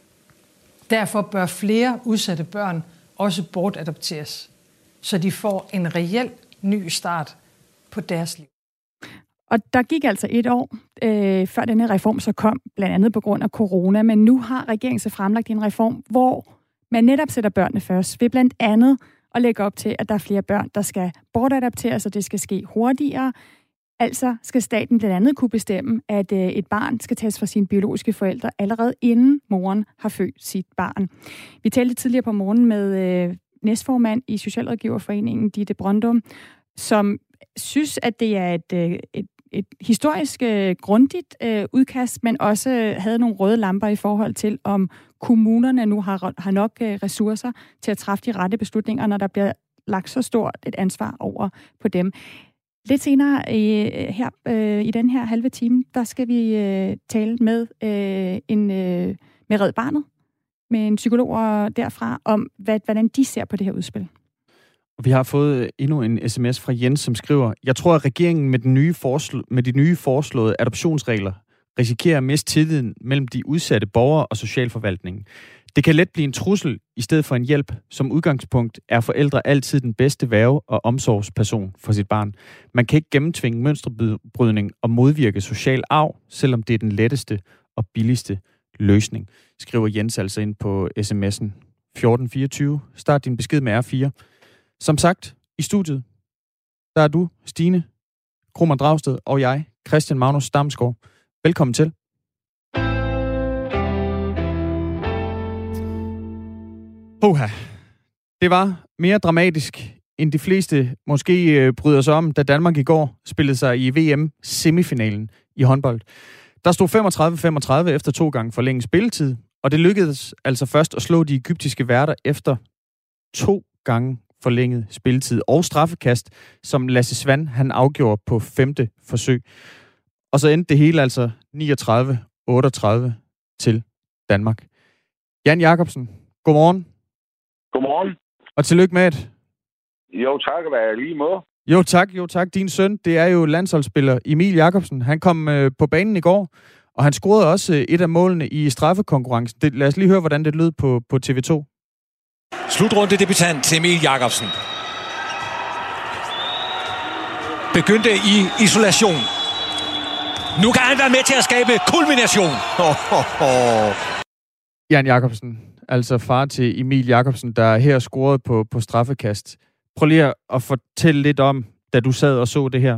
Derfor bør flere udsatte børn også bortadopteres, så de får en reel ny start på deres liv. Og der gik altså et år, øh, før denne reform så kom, blandt andet på grund af corona, men nu har regeringen så fremlagt en reform, hvor man netop sætter børnene først, ved blandt andet at lægge op til, at der er flere børn, der skal bortadopteres, og det skal ske hurtigere. Altså skal staten blandt andet kunne bestemme, at øh, et barn skal tages fra sine biologiske forældre, allerede inden moren har født sit barn. Vi talte tidligere på morgenen med øh, næstformand i Socialrådgiverforeningen, Ditte Brøndum, som synes, at det er et, et, et historisk øh, grundigt øh, udkast, men også havde nogle røde lamper i forhold til, om kommunerne nu har, har nok øh, ressourcer til at træffe de rette beslutninger, når der bliver lagt så stort et ansvar over på dem. Lidt senere øh, her øh, i den her halve time, der skal vi øh, tale med øh, en øh, med Red Barnet, med en psykolog derfra, om hvad, hvordan de ser på det her udspil. Vi har fået endnu en sms fra Jens, som skriver, jeg tror, at regeringen med, den nye foreslå- med de nye foreslåede adoptionsregler risikerer at miste tilliden mellem de udsatte borgere og socialforvaltningen. Det kan let blive en trussel i stedet for en hjælp. Som udgangspunkt er forældre altid den bedste værge og omsorgsperson for sit barn. Man kan ikke gennemtvinge mønsterbrydning og modvirke social arv, selvom det er den letteste og billigste løsning, skriver Jens altså ind på sms'en fjorten fireogtyve. Start din besked med R fire. Som sagt, i studiet, der er du, Stine Krohmann Dragsted, og jeg, Christian Magnus Damsgaard. Velkommen til. Oha. Det var mere dramatisk, end de fleste måske bryder sig om, da Danmark i går spillede sig i V M-semifinalen i håndbold. Der stod femogtredive femogtredive efter to gange forlænget spilletid, og det lykkedes altså først at slå de egyptiske værter efter to gange forlænget spilletid og straffekast, som Lasse Svand han afgjorde på femte forsøg. Og så endte det hele altså niogtredive otteogtredive til Danmark. Jan Jacobsen, godmorgen. Godmorgen. Og tillykke med det. Jo tak, hvad jeg lige må. Jo tak, jo tak. Din søn, det er jo landsholdsspiller Emil Jacobsen. Han kom øh, på banen i går, og han scorede også øh, et af målene i straffekonkurrencen. Det, lad os lige høre, hvordan det lød på, på T V to. Slutrunde debutant til Emil Jacobsen. Begyndte i isolation. Nu kan han være med til at skabe kulmination. Oh, oh, oh. Jan Jacobsen, altså far til Emil Jacobsen, der her scorede på, på straffekast. Prøv lige at fortælle lidt om, da du sad og så det her.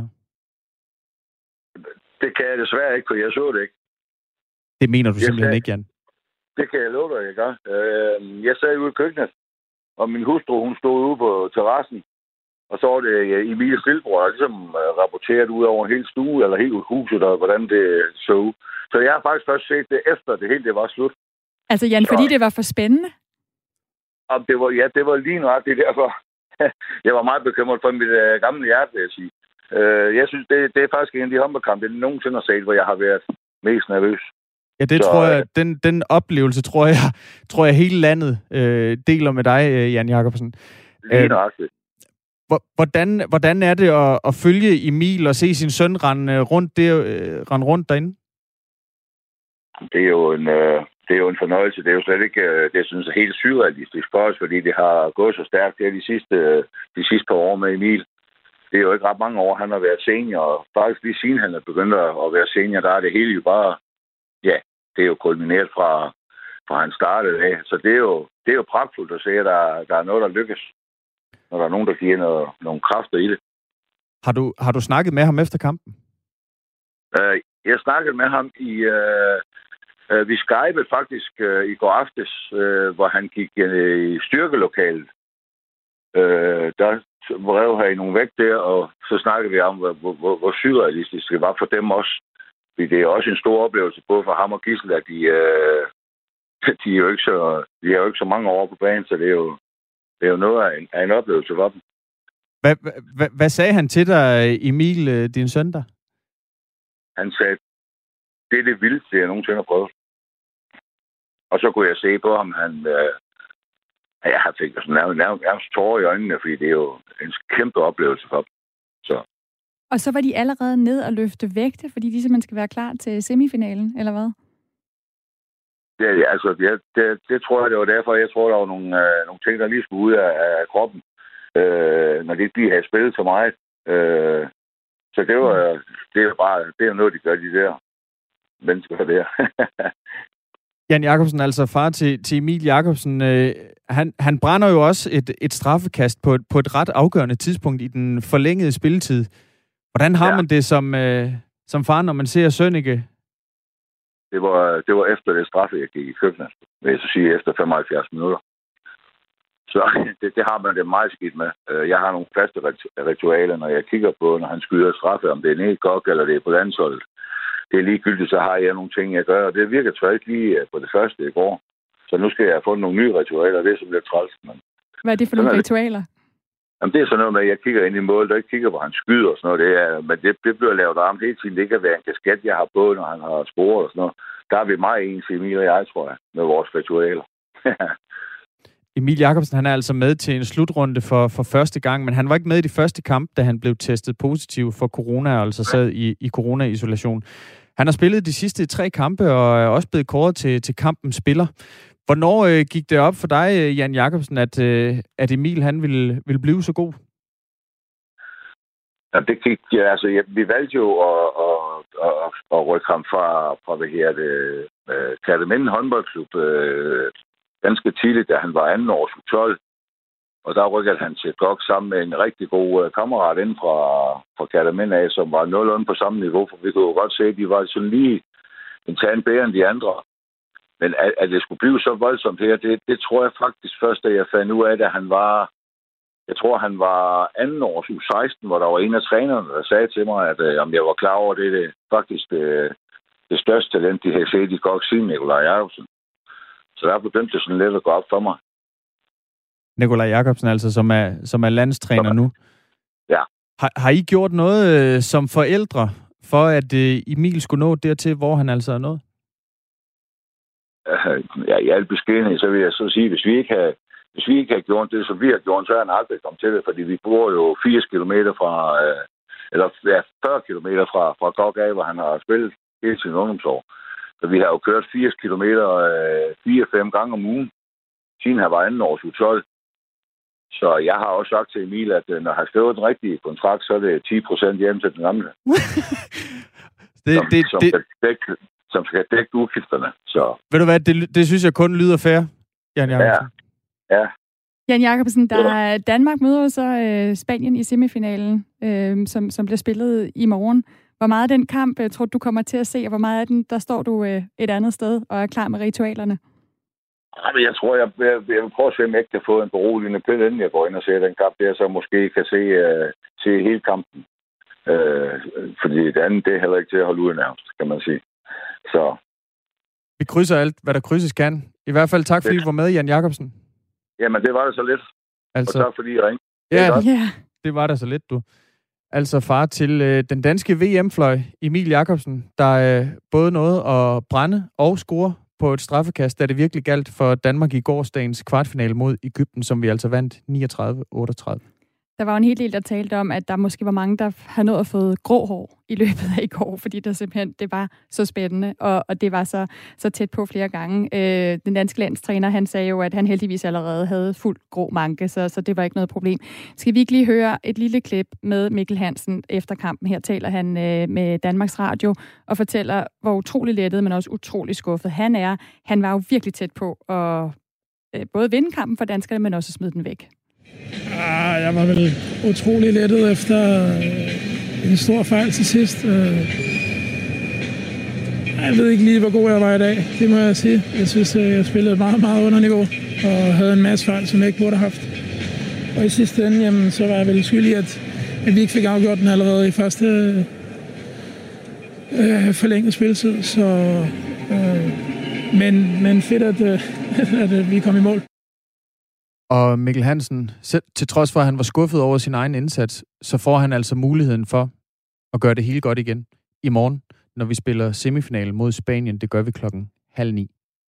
Det kan jeg desværre ikke, for jeg så det ikke. Det mener du jeg simpelthen sad... ikke, Jan? Det kan jeg love dig, jeg gør. Jeg sad ude i køkkenet, og min hustru, hun stod ude på terrassen, og så var det Emil Stilbror, der ligesom rapporteret ud over en hel stue, eller helt ud huset, og hvordan det så ud. Så jeg har faktisk først set det, efter det hele det var slut. Altså Jan, så... fordi det var for spændende? Og det var, ja, det var lige nøjagtigt derfor. Jeg var meget bekymret for mit uh, gamle hjerte, vil jeg sige. Uh, jeg synes, det, det er faktisk en af de håndboldkampe, jeg nogensinde har set, hvor jeg har været mest nervøs. Ja, det så, tror jeg, den, den oplevelse, tror jeg, tror jeg hele landet øh, deler med dig, Jan Jacobsen. Lige nøjagtigt. Hvordan, hvordan er det at, at følge Emil og se sin søn rende rundt, der, øh, rende rundt derinde? Det er jo en... Øh... Det er jo en fornøjelse. Det er jo slet ikke, det jeg synes er helt surrealistisk for os, fordi det har gået så stærkt her de sidste, de sidste par år med Emil. Det er jo ikke ret mange år, han har været senior, og faktisk lige siden han er begyndt at være senior, der er det hele jo bare, ja, det er jo kulmineret fra, fra han startede af. Så det er jo, det er jo pragtfuldt at se, at der, der er noget, der lykkes. Når der er nogen, der giver noget, nogle kræfter i det. Har du, har du snakket med ham efter kampen? Uh, jeg snakkede med ham i... Uh, uh, vi skypede faktisk uh, i går aftes, uh, hvor han gik uh, i styrkelokalet. Uh, der vrev her i nogle vægt der, og så snakkede vi om, hvor, hvor, hvor surrealistisk det var for dem også. Fordi det er også en stor oplevelse, både for ham og Gissel, at de, uh, de, er jo ikke så, de er jo ikke så mange år på banen, så det er jo, det er jo noget af en, af en oplevelse for dem. Hvad, hvad, hvad sagde han til dig, Emil, din søn der? Han sagde, det er det vildeste, jeg nogensinde har prøvet. Og så kunne jeg se på ham, han... Øh, jeg har tænkt sådan nærmest, nærmest, nærmest tårer i øjnene, fordi det er jo en kæmpe oplevelse for dem. Så. Og så var de allerede ned og løfte vægte, fordi de simpelthen skal være klar til semifinalen, eller hvad? Ja, altså, det, det, det tror jeg, det var derfor. Jeg tror, der var nogle, øh, nogle ting, der lige skulle ud af, af kroppen, øh, når de ikke lige havde spillet så meget. Øh, så det var, det er jo bare, det er jo noget, de gør, de der mennesker der. Jan Jacobsen, altså far til, til Emil Jacobsen, øh, han, han brænder jo også et, et straffekast på et, på et ret afgørende tidspunkt i den forlængede spilletid. Hvordan har ja. man det som, øh, som far, når man ser Sønneke? Det var, det var efter det straffe, jeg gik i køkkenet, vil jeg så sige, efter femoghalvfjerds minutter. Så det, det har man det meget skidt med. Jeg har nogle faste ritualer, når jeg kigger på, når han skyder straffe, om det er ned kok eller det er på landsholdet. Det er ligegyldigt, så har jeg nogle ting, jeg gør, og det virker tvært lige på det første i går. Så nu skal jeg få nogle nye ritualer, og det er så lidt træls. Men... Hvad er det for nogle ritualer? Jamen, det er sådan noget med, at jeg kigger ind i målet, og ikke kigger, hvor han skyder og sådan noget. Det er, men det, det bliver lavet om hele tiden. Det kan være en kasket, jeg har på, når han har scoret og sådan noget. Der er vi meget ens, Emil og jeg, tror jeg, med vores ritualer. Emil Jacobsen, han er altså med til en slutrunde for, for første gang, men han var ikke med i de første kamp, da han blev testet positiv for corona, og altså sad i, i corona-isolation. Han har spillet de sidste tre kampe, og er også blevet kåret til, til kampens spiller. Hvornår øh, gik det op for dig, Jan Jacobsen, at, øh, at Emil han ville, ville blive så god? Ja, det gik, ja, altså, ja, vi valgte jo at, at, at, at rykke ham fra, fra hvad her det, øh, Kærteminde håndboldklub øh, ganske tidligt, da han var anden års tolv. Og der rykkede han til G O G sammen med en rigtig god øh, kammerat inden fra, fra Kærteminde af, som var nogenlunde på samme niveau, for vi kunne jo godt se, at de var sådan lige en tand bedre end de andre. Men at, at det skulle blive så voldsomt her, det, det tror jeg faktisk først, da jeg fandt ud af, at han var... Jeg tror, han var anden års U seksten, hvor der var en af trænerne, der sagde til mig, at øh, om jeg var klar over det, det faktisk det, det største talent, de havde set i G O G siden Nikolaj Jacobsen. Så der begyndte det sådan lidt at gå op for mig. Nikolaj Jacobsen altså, som er, som er landstræner nu. Ja. Har, har I gjort noget øh, som forældre, for at øh, Emil skulle nå dertil, hvor han altså er nået? Ja, i al beskedenhed, så vil jeg så sige, hvis vi ikke havde Hvis vi ikke havde gjort det, så vi har gjort, så er han aldrig kommet til det, fordi vi bor jo firs kilometer fra, øh, eller ja, fyrre kilometer fra, fra G O G af, hvor han har spillet hele sin ungdomsår. Så vi har jo kørt firs kilometer øh, fire fem gange om ugen, siden han var anden års U tolv. Så jeg har også sagt til Emil, at når han skriver den rigtige kontrakt, så er det ti procent hjem til den gamle. det, som, det, som, det... Skal dække, som skal dække udgifterne. Så. Ved du hvad, det, det synes jeg kun lyder fair, Jan Jacobsen. Ja. Ja. Jan Jacobsen, der er Danmark møder så øh, Spanien i semifinalen, øh, som, som bliver spillet i morgen. Hvor meget af den kamp øh, tror du kommer til at se, og hvor meget af den, der står du øh, et andet sted og er klar med ritualerne? Jeg tror, jeg, jeg, jeg vil prøve at se, om jeg ikke kan få en beroligende pille, inden jeg går ind og ser den kamp der, så måske kan se, uh, se hele kampen. Uh, fordi det andet, det er heller ikke til at holde ud nærmest, kan man sige. Så. Vi krydser alt, hvad der krydses kan. I hvert fald tak, fordi du var med, Jan Jacobsen. Jamen, det var det så lidt. Altså, og tak, fordi I ringede. Ja, yeah. Det var det så lidt, du. Altså far til øh, den danske V M-fløj, Emil Jacobsen, der øh, både nåede at brænde og score på et straffekast, da det virkelig galt for Danmark i gårsdagens kvartfinale mod Egypten, som vi altså vandt niogtredive otteogtredive. Der var jo en hel del, der talte om, at der måske var mange, der havde nået at få grå hår i løbet af i går, fordi det simpelthen det var så spændende, og, og det var så, så tæt på flere gange. Øh, den danske landstræner, han sagde jo, at han heldigvis allerede havde fuld grå manke, så, så det var ikke noget problem. Skal vi ikke lige høre et lille klip med Mikkel Hansen efter kampen? Her taler han øh, med Danmarks Radio og fortæller, hvor utrolig lettet, men også utrolig skuffet han er. Han var jo virkelig tæt på at øh, både vinde kampen for danskerne, men også smide den væk. Ah, jeg var vel utrolig lettet efter øh, en stor fejl til sidst. Øh, jeg ved ikke lige, hvor god jeg var i dag, det må jeg sige. Jeg synes, jeg spillede meget, meget under niveau og havde en masse fejl, som jeg ikke burde have haft. Og i sidste ende, jamen, så var jeg vel skyldig, at, at vi ikke fik afgjort den allerede i første øh, forlænget spilletid. Så, øh, men, men fedt, at, øh, at vi kom i mål. Og Mikkel Hansen, selv til trods for, at han var skuffet over sin egen indsats, så får han altså muligheden for at gøre det hele godt igen i morgen, når vi spiller semifinal mod Spanien. Det gør vi klokken halv ni.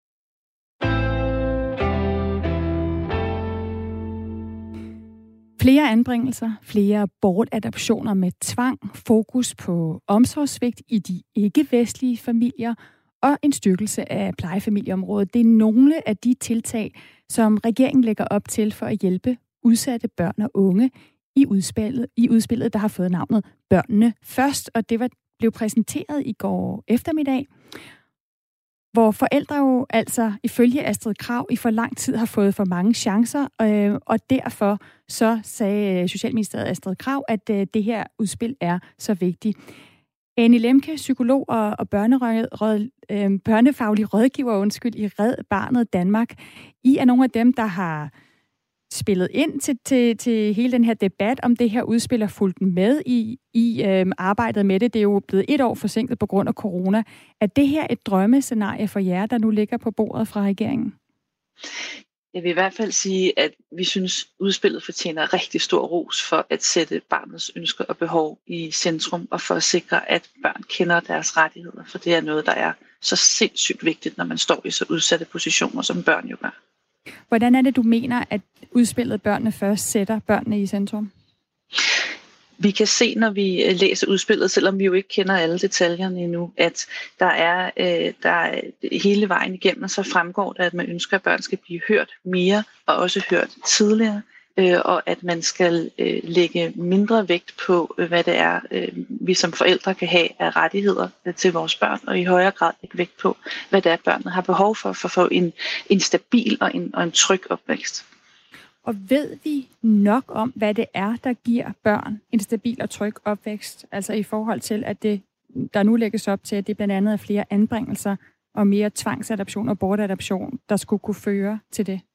Flere anbringelser, flere bortadoptioner med tvang, fokus på omsorgssvigt i de ikke-vestlige familier og en styrkelse af plejefamilieområdet. Det er nogle af de tiltag, som regeringen lægger op til for at hjælpe udsatte børn og unge i udspillet, i udspillet der har fået navnet Børnene Først, og det var, blev præsenteret i går eftermiddag, hvor forældre jo altså ifølge Astrid Krag i for lang tid har fået for mange chancer, øh, og derfor så sagde Socialministeriet Astrid Krag, at øh, det her udspil er så vigtigt. Annie Lemke, psykolog og, og børnerød, øh, børnefaglig rådgiver undskyld, i Red Barnet Danmark. I er nogle af dem, der har spillet ind til, til, til hele den her debat om det her udspil og fulgt med i, i øh, arbejdet med det. Det er jo blevet et år forsinket på grund af corona. Er det her et drømmescenarie for jer, der nu ligger på bordet fra regeringen? Jeg vil i hvert fald sige, at vi synes, udspillet fortjener rigtig stor ros for at sætte barnets ønsker og behov i centrum, og for at sikre, at børn kender deres rettigheder, for det er noget, der er så sindssygt vigtigt, når man står i så udsatte positioner, som børn jo gør. Hvordan er det, du mener, at udspillet Børnene Først sætter børnene i centrum? Vi kan se, når vi læser udspillet, selvom vi jo ikke kender alle detaljerne endnu, at der er, øh, der er hele vejen igennem, så fremgår det, at man ønsker, at børn skal blive hørt mere og også hørt tidligere, øh, og at man skal øh, lægge mindre vægt på, hvad det er, øh, vi som forældre kan have af rettigheder øh, til vores børn, og i højere grad lægge vægt på, hvad det er, børnene har behov for, for at få en, en stabil og en, og en tryg opvækst. Og ved vi nok om, hvad det er, der giver børn en stabil og tryg opvækst? Altså i forhold til, at det, der nu lægges op til, at det blandt andet er flere anbringelser og mere tvangsadoption og bortadoption, der skulle kunne føre til det?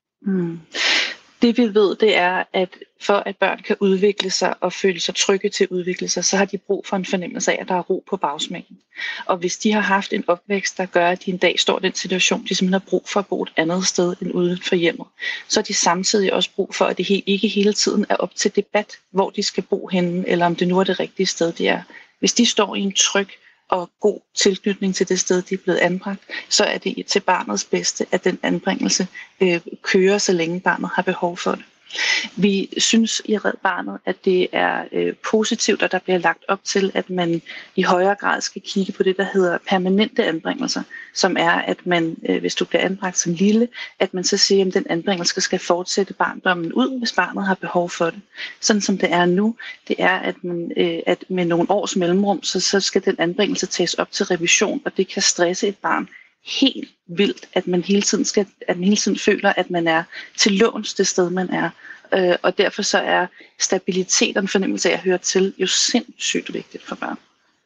Mm. Det vi ved, det er, at for at børn kan udvikle sig og føle sig trygge til at udvikle sig, så har de brug for en fornemmelse af, at der er ro på bagsmækken. Og hvis de har haft en opvækst, der gør, at de en dag står i den situation, de simpelthen har brug for at bo et andet sted end uden for hjemmet, så har de samtidig også brug for, at det ikke hele tiden er op til debat, hvor de skal bo henne, eller om det nu er det rigtige sted, de er. Hvis de står i en tryg og god tilknytning til det sted, de er blevet anbragt, så er det til barnets bedste, at den anbringelse øh, kører, så længe barnet har behov for det. Vi synes i Red Barnet, at det er øh, positivt, at der bliver lagt op til, at man i højere grad skal kigge på det, der hedder permanente anbringelser, som er, at man, øh, hvis du bliver anbragt som lille, at man så siger, at den anbringelse skal fortsætte barndommen ud, hvis barnet har behov for det. Sådan som det er nu, det er, at, man, øh, at med nogle års mellemrum, så, så skal den anbringelse tages op til revision, og det kan stresse et barn helt vildt, at man hele tiden skal, at man hele tiden føler, at man er til låns det sted, man er. Øh, og derfor så er stabilitet og en fornemmelse af at høre til jo sindssygt vigtigt for børn.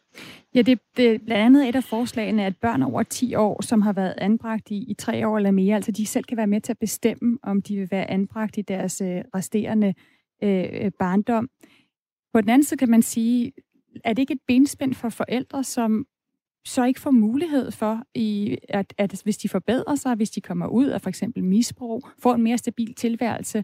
Ja, det, det er blandt andet et af forslagene, at børn over ti år, som har været anbragt i, i tre år eller mere, altså de selv kan være med til at bestemme, om de vil være anbragt i deres øh, resterende øh, barndom. På den anden side kan man sige, er det ikke et benspænd for forældre, som så ikke får mulighed for, i, at, at hvis de forbedrer sig, hvis de kommer ud af for eksempel misbrug, får en mere stabil tilværelse,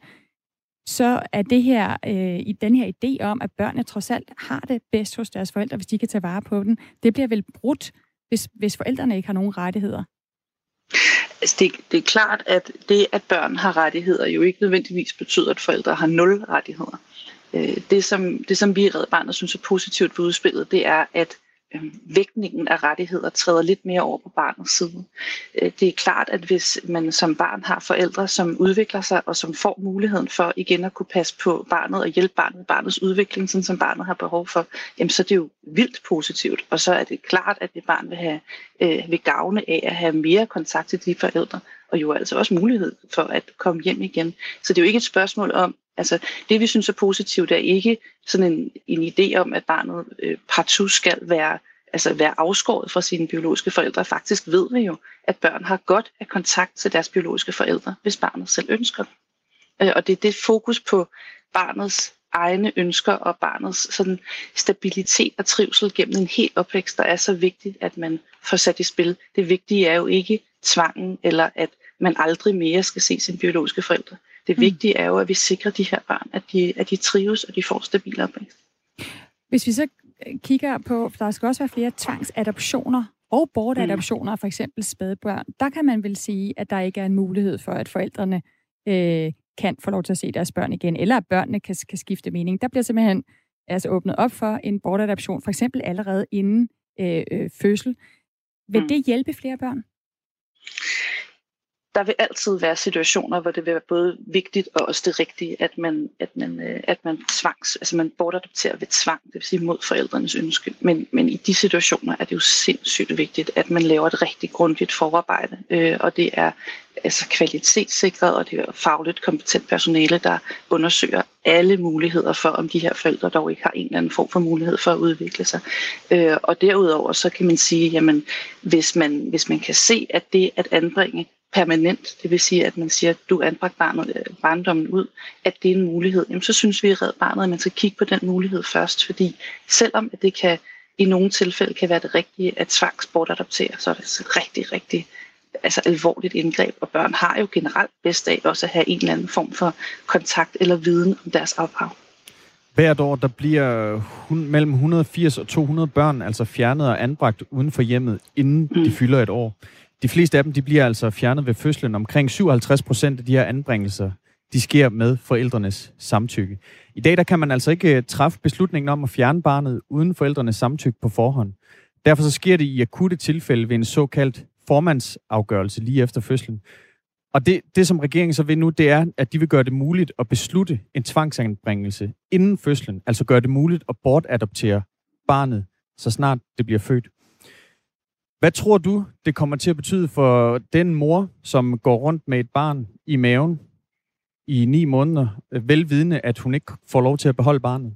så er det her, øh, i den her idé om, at børnene trods alt har det bedst hos deres forældre, hvis de kan tage vare på den, det bliver vel brudt, hvis, hvis forældrene ikke har nogen rettigheder? Altså det, det er klart, at det, at børn har rettigheder, jo ikke nødvendigvis betyder, at forældre har nul rettigheder. Det, som, det, som vi i Red Barnet synes er positivt ved udspillet, det er, at øh, vægtningen af rettigheder træder lidt mere over på barnets side. Det er klart, at hvis man som barn har forældre, som udvikler sig og som får muligheden for igen at kunne passe på barnet og hjælpe barnet med barnets udvikling, sådan som barnet har behov for, jamen så er det jo vildt positivt. Og så er det klart, at det barn vil, have, øh, vil gavne af at have mere kontakt til de forældre, og jo altså også mulighed for at komme hjem igen. Så det er jo ikke et spørgsmål om, altså det vi synes er positivt, er ikke sådan en, en idé om, at barnet øh, partout skal være, altså være afskåret fra sine biologiske forældre. Faktisk ved vi jo, at børn har godt af kontakt til deres biologiske forældre, hvis barnet selv ønsker det. Øh, og det er det fokus på barnets egne ønsker og barnets sådan stabilitet og trivsel gennem en hel opvækst, der er så vigtigt, at man får sat i spil. Det vigtige er jo ikke tvangen, eller at man aldrig mere skal se sine biologiske forældre. Det vigtige er jo, at vi sikrer de her børn, at de, at de trives, og de får stabile opvækst. Hvis vi så kigger på, for der skal også være flere tvangsadoptioner og bortadoptioner, for eksempel spædbørn, der kan man vel sige, at der ikke er en mulighed for, at forældrene øh, kan få lov til at se deres børn igen, eller at børnene kan, kan skifte mening. Der bliver simpelthen altså åbnet op for en bortadoption, for eksempel allerede inden øh, øh, fødsel. Vil mm. det hjælpe flere børn? Der vil altid være situationer, hvor det vil være både vigtigt og også det rigtige, at man, at man, at man tvangs, altså man bortadopterer ved tvang, det vil sige mod forældrenes ønske. Men, men i de situationer er det jo sindssygt vigtigt, at man laver et rigtig grundigt forarbejde, øh, og det er altså kvalitetssikret, og det er fagligt kompetent personale, der undersøger alle muligheder for, om de her forældre dog ikke har en eller anden form for mulighed for at udvikle sig. Øh, og derudover så kan man sige, jamen hvis man, hvis man kan se, at det at anbringe permanent, det vil sige, at man siger, at du anbragt barnet, barndommen ud, at det er en mulighed, jamen så synes vi i Red Barnet, at man skal kigge på den mulighed først, fordi selvom at det kan i nogle tilfælde kan være det rigtige at tvangsbortadoptere, så er det altså rigtig, rigtig altså alvorligt indgreb, og børn har jo generelt bedst af også at have en eller anden form for kontakt eller viden om deres ophav. Hvert år, der bliver hun, mellem et hundrede og firs og to hundrede børn altså fjernet og anbragt uden for hjemmet, inden mm. de fylder et år. De fleste af dem, de bliver altså fjernet ved fødslen. Omkring syvoghalvtreds procent af de her anbringelser, de sker med forældrenes samtykke. I dag, der kan man altså ikke træffe beslutningen om at fjerne barnet uden forældrenes samtykke på forhånd. Derfor så sker det i akutte tilfælde ved en såkaldt formandsafgørelse lige efter fødslen. Og det, det, som regeringen så vil nu, det er, at de vil gøre det muligt at beslutte en tvangsanbringelse inden fødslen. Altså gøre det muligt at bortadoptere barnet, så snart det bliver født. Hvad tror du, det kommer til at betyde for den mor, som går rundt med et barn i maven i ni måneder, velvidende, at hun ikke får lov til at beholde barnet?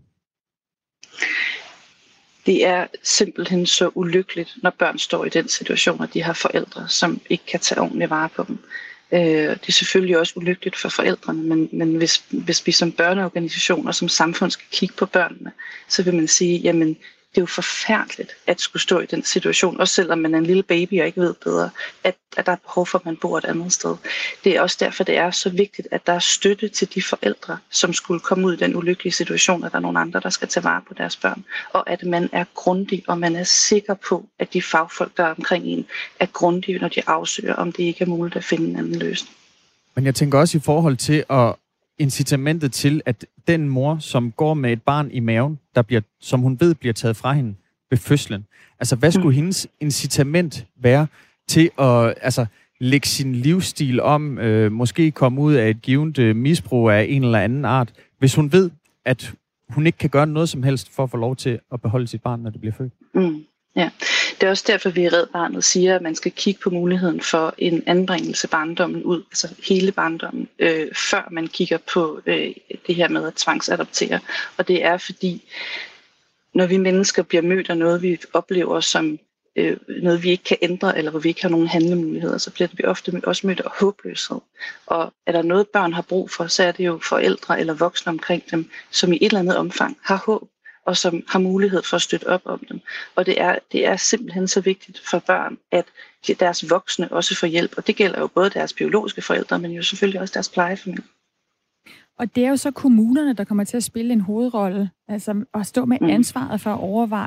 Det er simpelthen så ulykkeligt, når børn står i den situation, at de har forældre, som ikke kan tage ordentligt vare på dem. Det er selvfølgelig også ulykkeligt for forældrene, men, men hvis, hvis vi som børneorganisationer og som samfund skal kigge på børnene, så vil man sige, jamen det er jo forfærdeligt at skulle stå i den situation, også selvom man er en lille baby og ikke ved bedre, at, at der er behov for, at man bor et andet sted. Det er også derfor, det er så vigtigt, at der er støtte til de forældre, som skulle komme ud i den ulykkelige situation, at der er nogle andre, der skal tage vare på deres børn, og at man er grundig, og man er sikker på, at de fagfolk, der er omkring en, er grundige, når de afsøger, om det ikke er muligt at finde en anden løsning. Men jeg tænker også i forhold til at incitamentet til, at den mor, som går med et barn i maven, der bliver, som hun ved bliver taget fra hende ved fødslen, altså hvad skulle mm. hendes incitament være til at altså, lægge sin livsstil om, øh, måske komme ud af et givet øh, misbrug af en eller anden art, hvis hun ved, at hun ikke kan gøre noget som helst for at få lov til at beholde sit barn, når det bliver født? Mm. Ja, det er også derfor, vi i Red Barnet siger, at man skal kigge på muligheden for en anbringelse barndommen ud, altså hele barndommen, øh, før man kigger på øh, det her med at tvangsadoptere. Og det er fordi, når vi mennesker bliver mødt af noget, vi oplever som øh, noget, vi ikke kan ændre, eller hvor vi ikke har nogen handlemuligheder, så bliver vi ofte også mødt af håbløshed. Og er der noget, børn har brug for, så er det jo forældre eller voksne omkring dem, som i et eller andet omfang har håb, og som har mulighed for at støtte op om dem. Og det er, det er simpelthen så vigtigt for børn, at deres voksne også får hjælp. Og det gælder jo både deres biologiske forældre, men jo selvfølgelig også deres plejefamilie. Og det er jo så kommunerne, der kommer til at spille en hovedrolle, altså at stå med ansvaret for at overveje,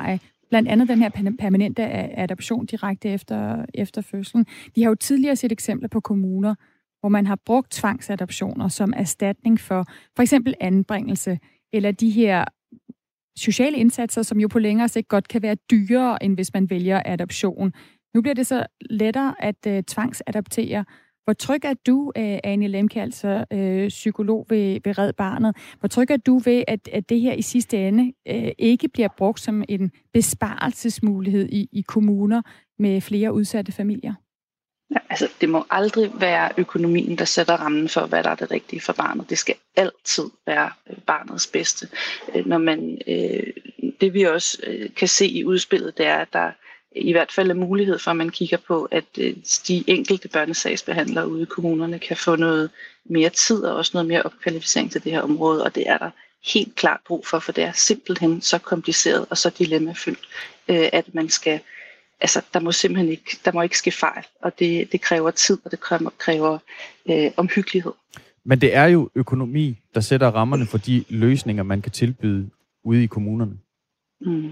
blandt andet den her permanente adoption direkte efter, efter fødslen. Vi har jo tidligere set eksempler på kommuner, hvor man har brugt tvangsadoptioner som erstatning for for eksempel anbringelse, eller de her sociale indsatser, som jo på længere sigt godt kan være dyrere, end hvis man vælger adoption. Nu bliver det så lettere at uh, tvangsadoptere. Hvor tryg er du, uh, Ane Lemche, altså uh, psykolog ved, ved Red Barnet, hvor tryg er du ved, at, at det her i sidste ende uh, ikke bliver brugt som en besparelsesmulighed i, i kommuner med flere udsatte familier? Ja, altså, det må aldrig være økonomien, der sætter rammen for, hvad der er det rigtige for barnet. Det skal altid være barnets bedste. Når man, øh, det vi også øh, kan se i udspillet, det er, at der i hvert fald er mulighed for, at man kigger på, at øh, de enkelte børnesagsbehandlere ude i kommunerne kan få noget mere tid og også noget mere opkvalificering til det her område, og det er der helt klart brug for, for det er simpelthen så kompliceret og så dilemmafyldt, øh, at man skal Altså, der må simpelthen ikke, der må ikke ske fejl, og det, det kræver tid, og det kræver, kræver øh, omhyggelighed. Men det er jo økonomi, der sætter rammerne for de løsninger, man kan tilbyde ude i kommunerne. Mm.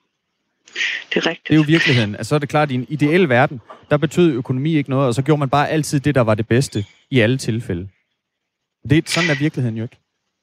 Det er rigtigt. Det er jo virkeligheden. Altså, så er det klart, at i en ideel verden, der betød økonomi ikke noget, og så gjorde man bare altid det, der var det bedste i alle tilfælde. Det, sådan er virkeligheden jo ikke.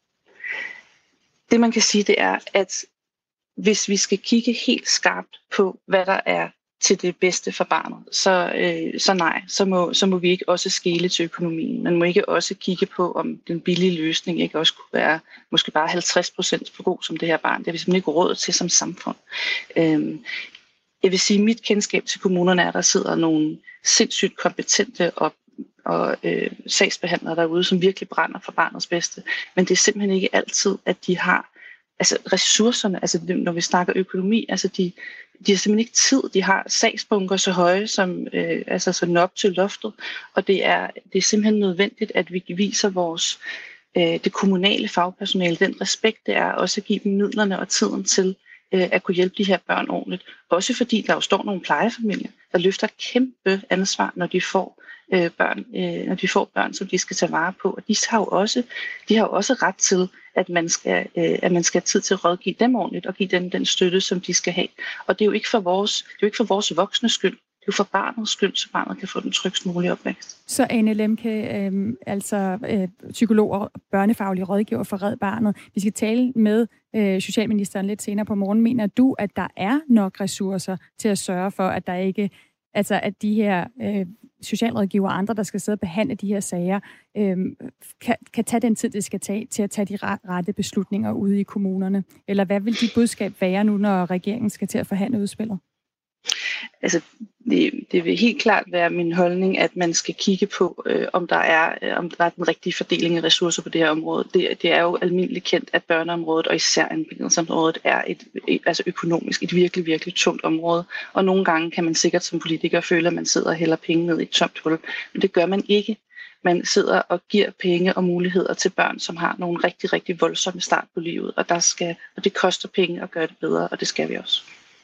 Det, man kan sige, det er, at hvis vi skal kigge helt skarpt på, hvad der er til det bedste for barnet, så, øh, så nej, så må, så må vi ikke også skele til økonomien. Man må ikke også kigge på, om den billige løsning ikke også kunne være måske bare halvtreds procent for god som det her barn. Det har vi simpelthen ikke råd til som samfund. Øh, jeg vil sige, at mit kendskab til kommunerne er, at der sidder nogle sindssygt kompetente og og øh, sagsbehandlere derude, som virkelig brænder for barnets bedste. Men det er simpelthen ikke altid, at de har altså ressourcerne, altså når vi snakker økonomi, altså de, de har simpelthen ikke tid, de har sagsbunker så høje, som øh, altså sådan op til loftet, og det er, det er simpelthen nødvendigt, at vi viser vores, øh, det kommunale fagpersonale den respekt, det er også at give dem midlerne og tiden til øh, at kunne hjælpe de her børn ordentligt. Også fordi der jo står nogle plejefamilier, der løfter kæmpe ansvar, når de får øh, børn, øh, når de får børn, som de skal tage vare på, og de har jo også, de har jo også ret til at man skal øh, at man skal have tid til at rådgive dem ordentligt og give dem den støtte, som de skal have. Og det er jo ikke for vores, det er jo ikke for vores voksne skyld. Det er jo for barnets skyld, så barnet kan få den trygst mulige opvækst. Så Ane Lemche, øh, altså øh, psykolog og børnefaglig rådgiver for Red Barnet. Vi skal tale med øh, socialministeren lidt senere på morgen. Mener du, at der er nok ressourcer til at sørge for, at der ikke, altså at de her øh, socialrådgiver og andre, der skal sidde og behandle de her sager, øh, kan, kan tage den tid, det skal tage til at tage de rette beslutninger ude i kommunerne? Eller hvad vil dit budskab være nu, når regeringen skal til at forhandle udspillet? Altså, det, det vil helt klart være min holdning, at man skal kigge på, øh, om, der er, øh, om der er den rigtige fordeling af ressourcer på det her område. Det, det er jo almindeligt kendt, at børneområdet og især anbringelsesområdet er et, et, altså økonomisk et virkelig, virkelig tungt område. Og nogle gange kan man sikkert som politiker føle, at man sidder og hælder penge ned i et tomt hul. Men det gør man ikke. Man sidder og giver penge og muligheder til børn, som har nogle rigtig, rigtig voldsomme start på livet. Og, der skal, og det koster penge at gøre det bedre, og det skal vi også.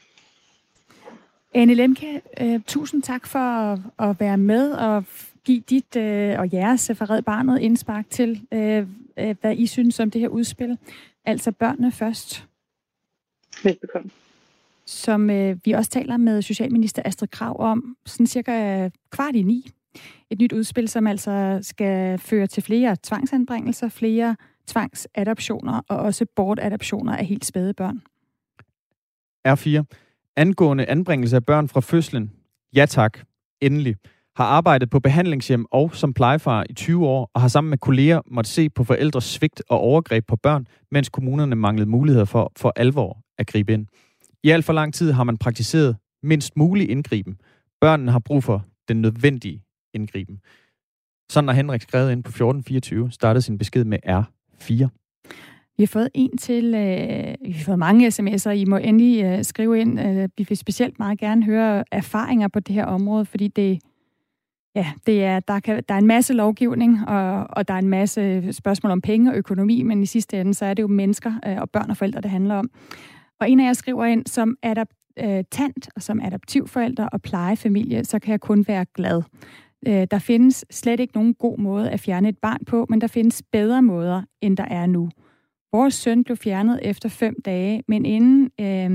Ane Lemche, øh, tusind tak for at, at være med og give dit øh, og jeres fra Red Barnet indspark til, øh, øh, hvad I synes om det her udspil. Altså børnene først. Velbekomme. Som øh, vi også taler med socialminister Astrid Krag om, sådan cirka kvart i ni. Et nyt udspil, som altså skal føre til flere tvangsanbringelser, flere tvangsadoptioner og også bortadoptioner af helt spæde børn. R fire. Angående anbringelse af børn fra fødslen, ja tak, endelig, har arbejdet på behandlingshjem og som plejefar i tyve år, og har sammen med kolleger måtte se på forældres svigt og overgreb på børn, mens kommunerne manglede muligheder for for alvor at gribe ind. I alt for lang tid har man praktiseret mindst mulig indgriben. Børnene har brug for den nødvendige indgriben. Sådan har Henrik skrevet ind på fjorten fireogtyve, startede sin besked med R fire. Vi har fået en til, øh, vi har fået mange sms'er, I må endelig øh, skrive ind. Øh, vi vil specielt meget gerne høre erfaringer på det her område, fordi det, ja, det er, der, kan, der er en masse lovgivning, og, og der er en masse spørgsmål om penge og økonomi, men i sidste ende, så er det jo mennesker øh, og børn og forældre, det handler om. Og en af jer skriver ind, som adoptant og som adoptivforældre og plejefamilie, så kan jeg kun være glad. Øh, der findes slet ikke nogen god måde at fjerne et barn på, men der findes bedre måder, end der er nu. Vores søn blev fjernet efter fem dage, men inden øh,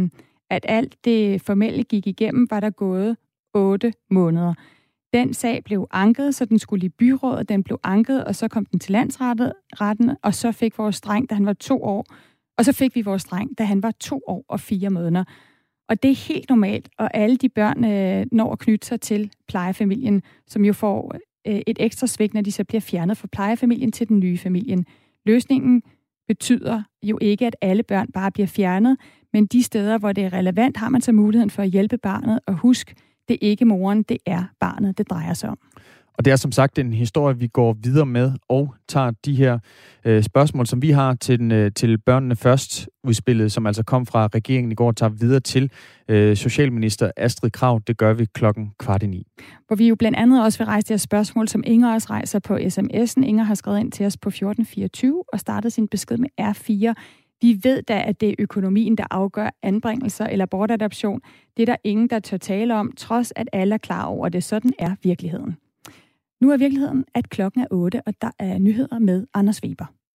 at alt det formelle gik igennem, var der gået otte måneder. Den sag blev anket, så den skulle i byrådet, den blev anket, og så kom den til landsretten, og så fik vores dreng, da han var to år, og så fik vi vores dreng, da han var to år og fire måneder. Og det er helt normalt, og alle de børn øh, når at knytte sig til plejefamilien, som jo får øh, et ekstra svigt, når de så bliver fjernet fra plejefamilien til den nye familien. Løsningen betyder jo ikke, at alle børn bare bliver fjernet, men de steder, hvor det er relevant, har man så muligheden for at hjælpe barnet, og husk, det er ikke moren, det er barnet, det drejer sig om. Og det er som sagt en historie, vi går videre med og tager de her øh, spørgsmål, som vi har til, den, øh, til Børnene Først udspillet, som altså kom fra regeringen i går, tager videre til øh, Socialminister Astrid Krag. Det gør vi klokken kvart i ni. Hvor vi jo blandt andet også vil rejse de her spørgsmål, som Inger også rejser på sms'en. Inger har skrevet ind til os på fjorten fireogtyve og startet sin besked med R fire. Vi ved da, at det er økonomien, der afgør anbringelser eller bortadoption. Det er der ingen, der tør tale om, trods at alle er klar over det. Sådan er virkeligheden. Nu er virkeligheden, at klokken er otte, og der er nyheder med Anders Weber.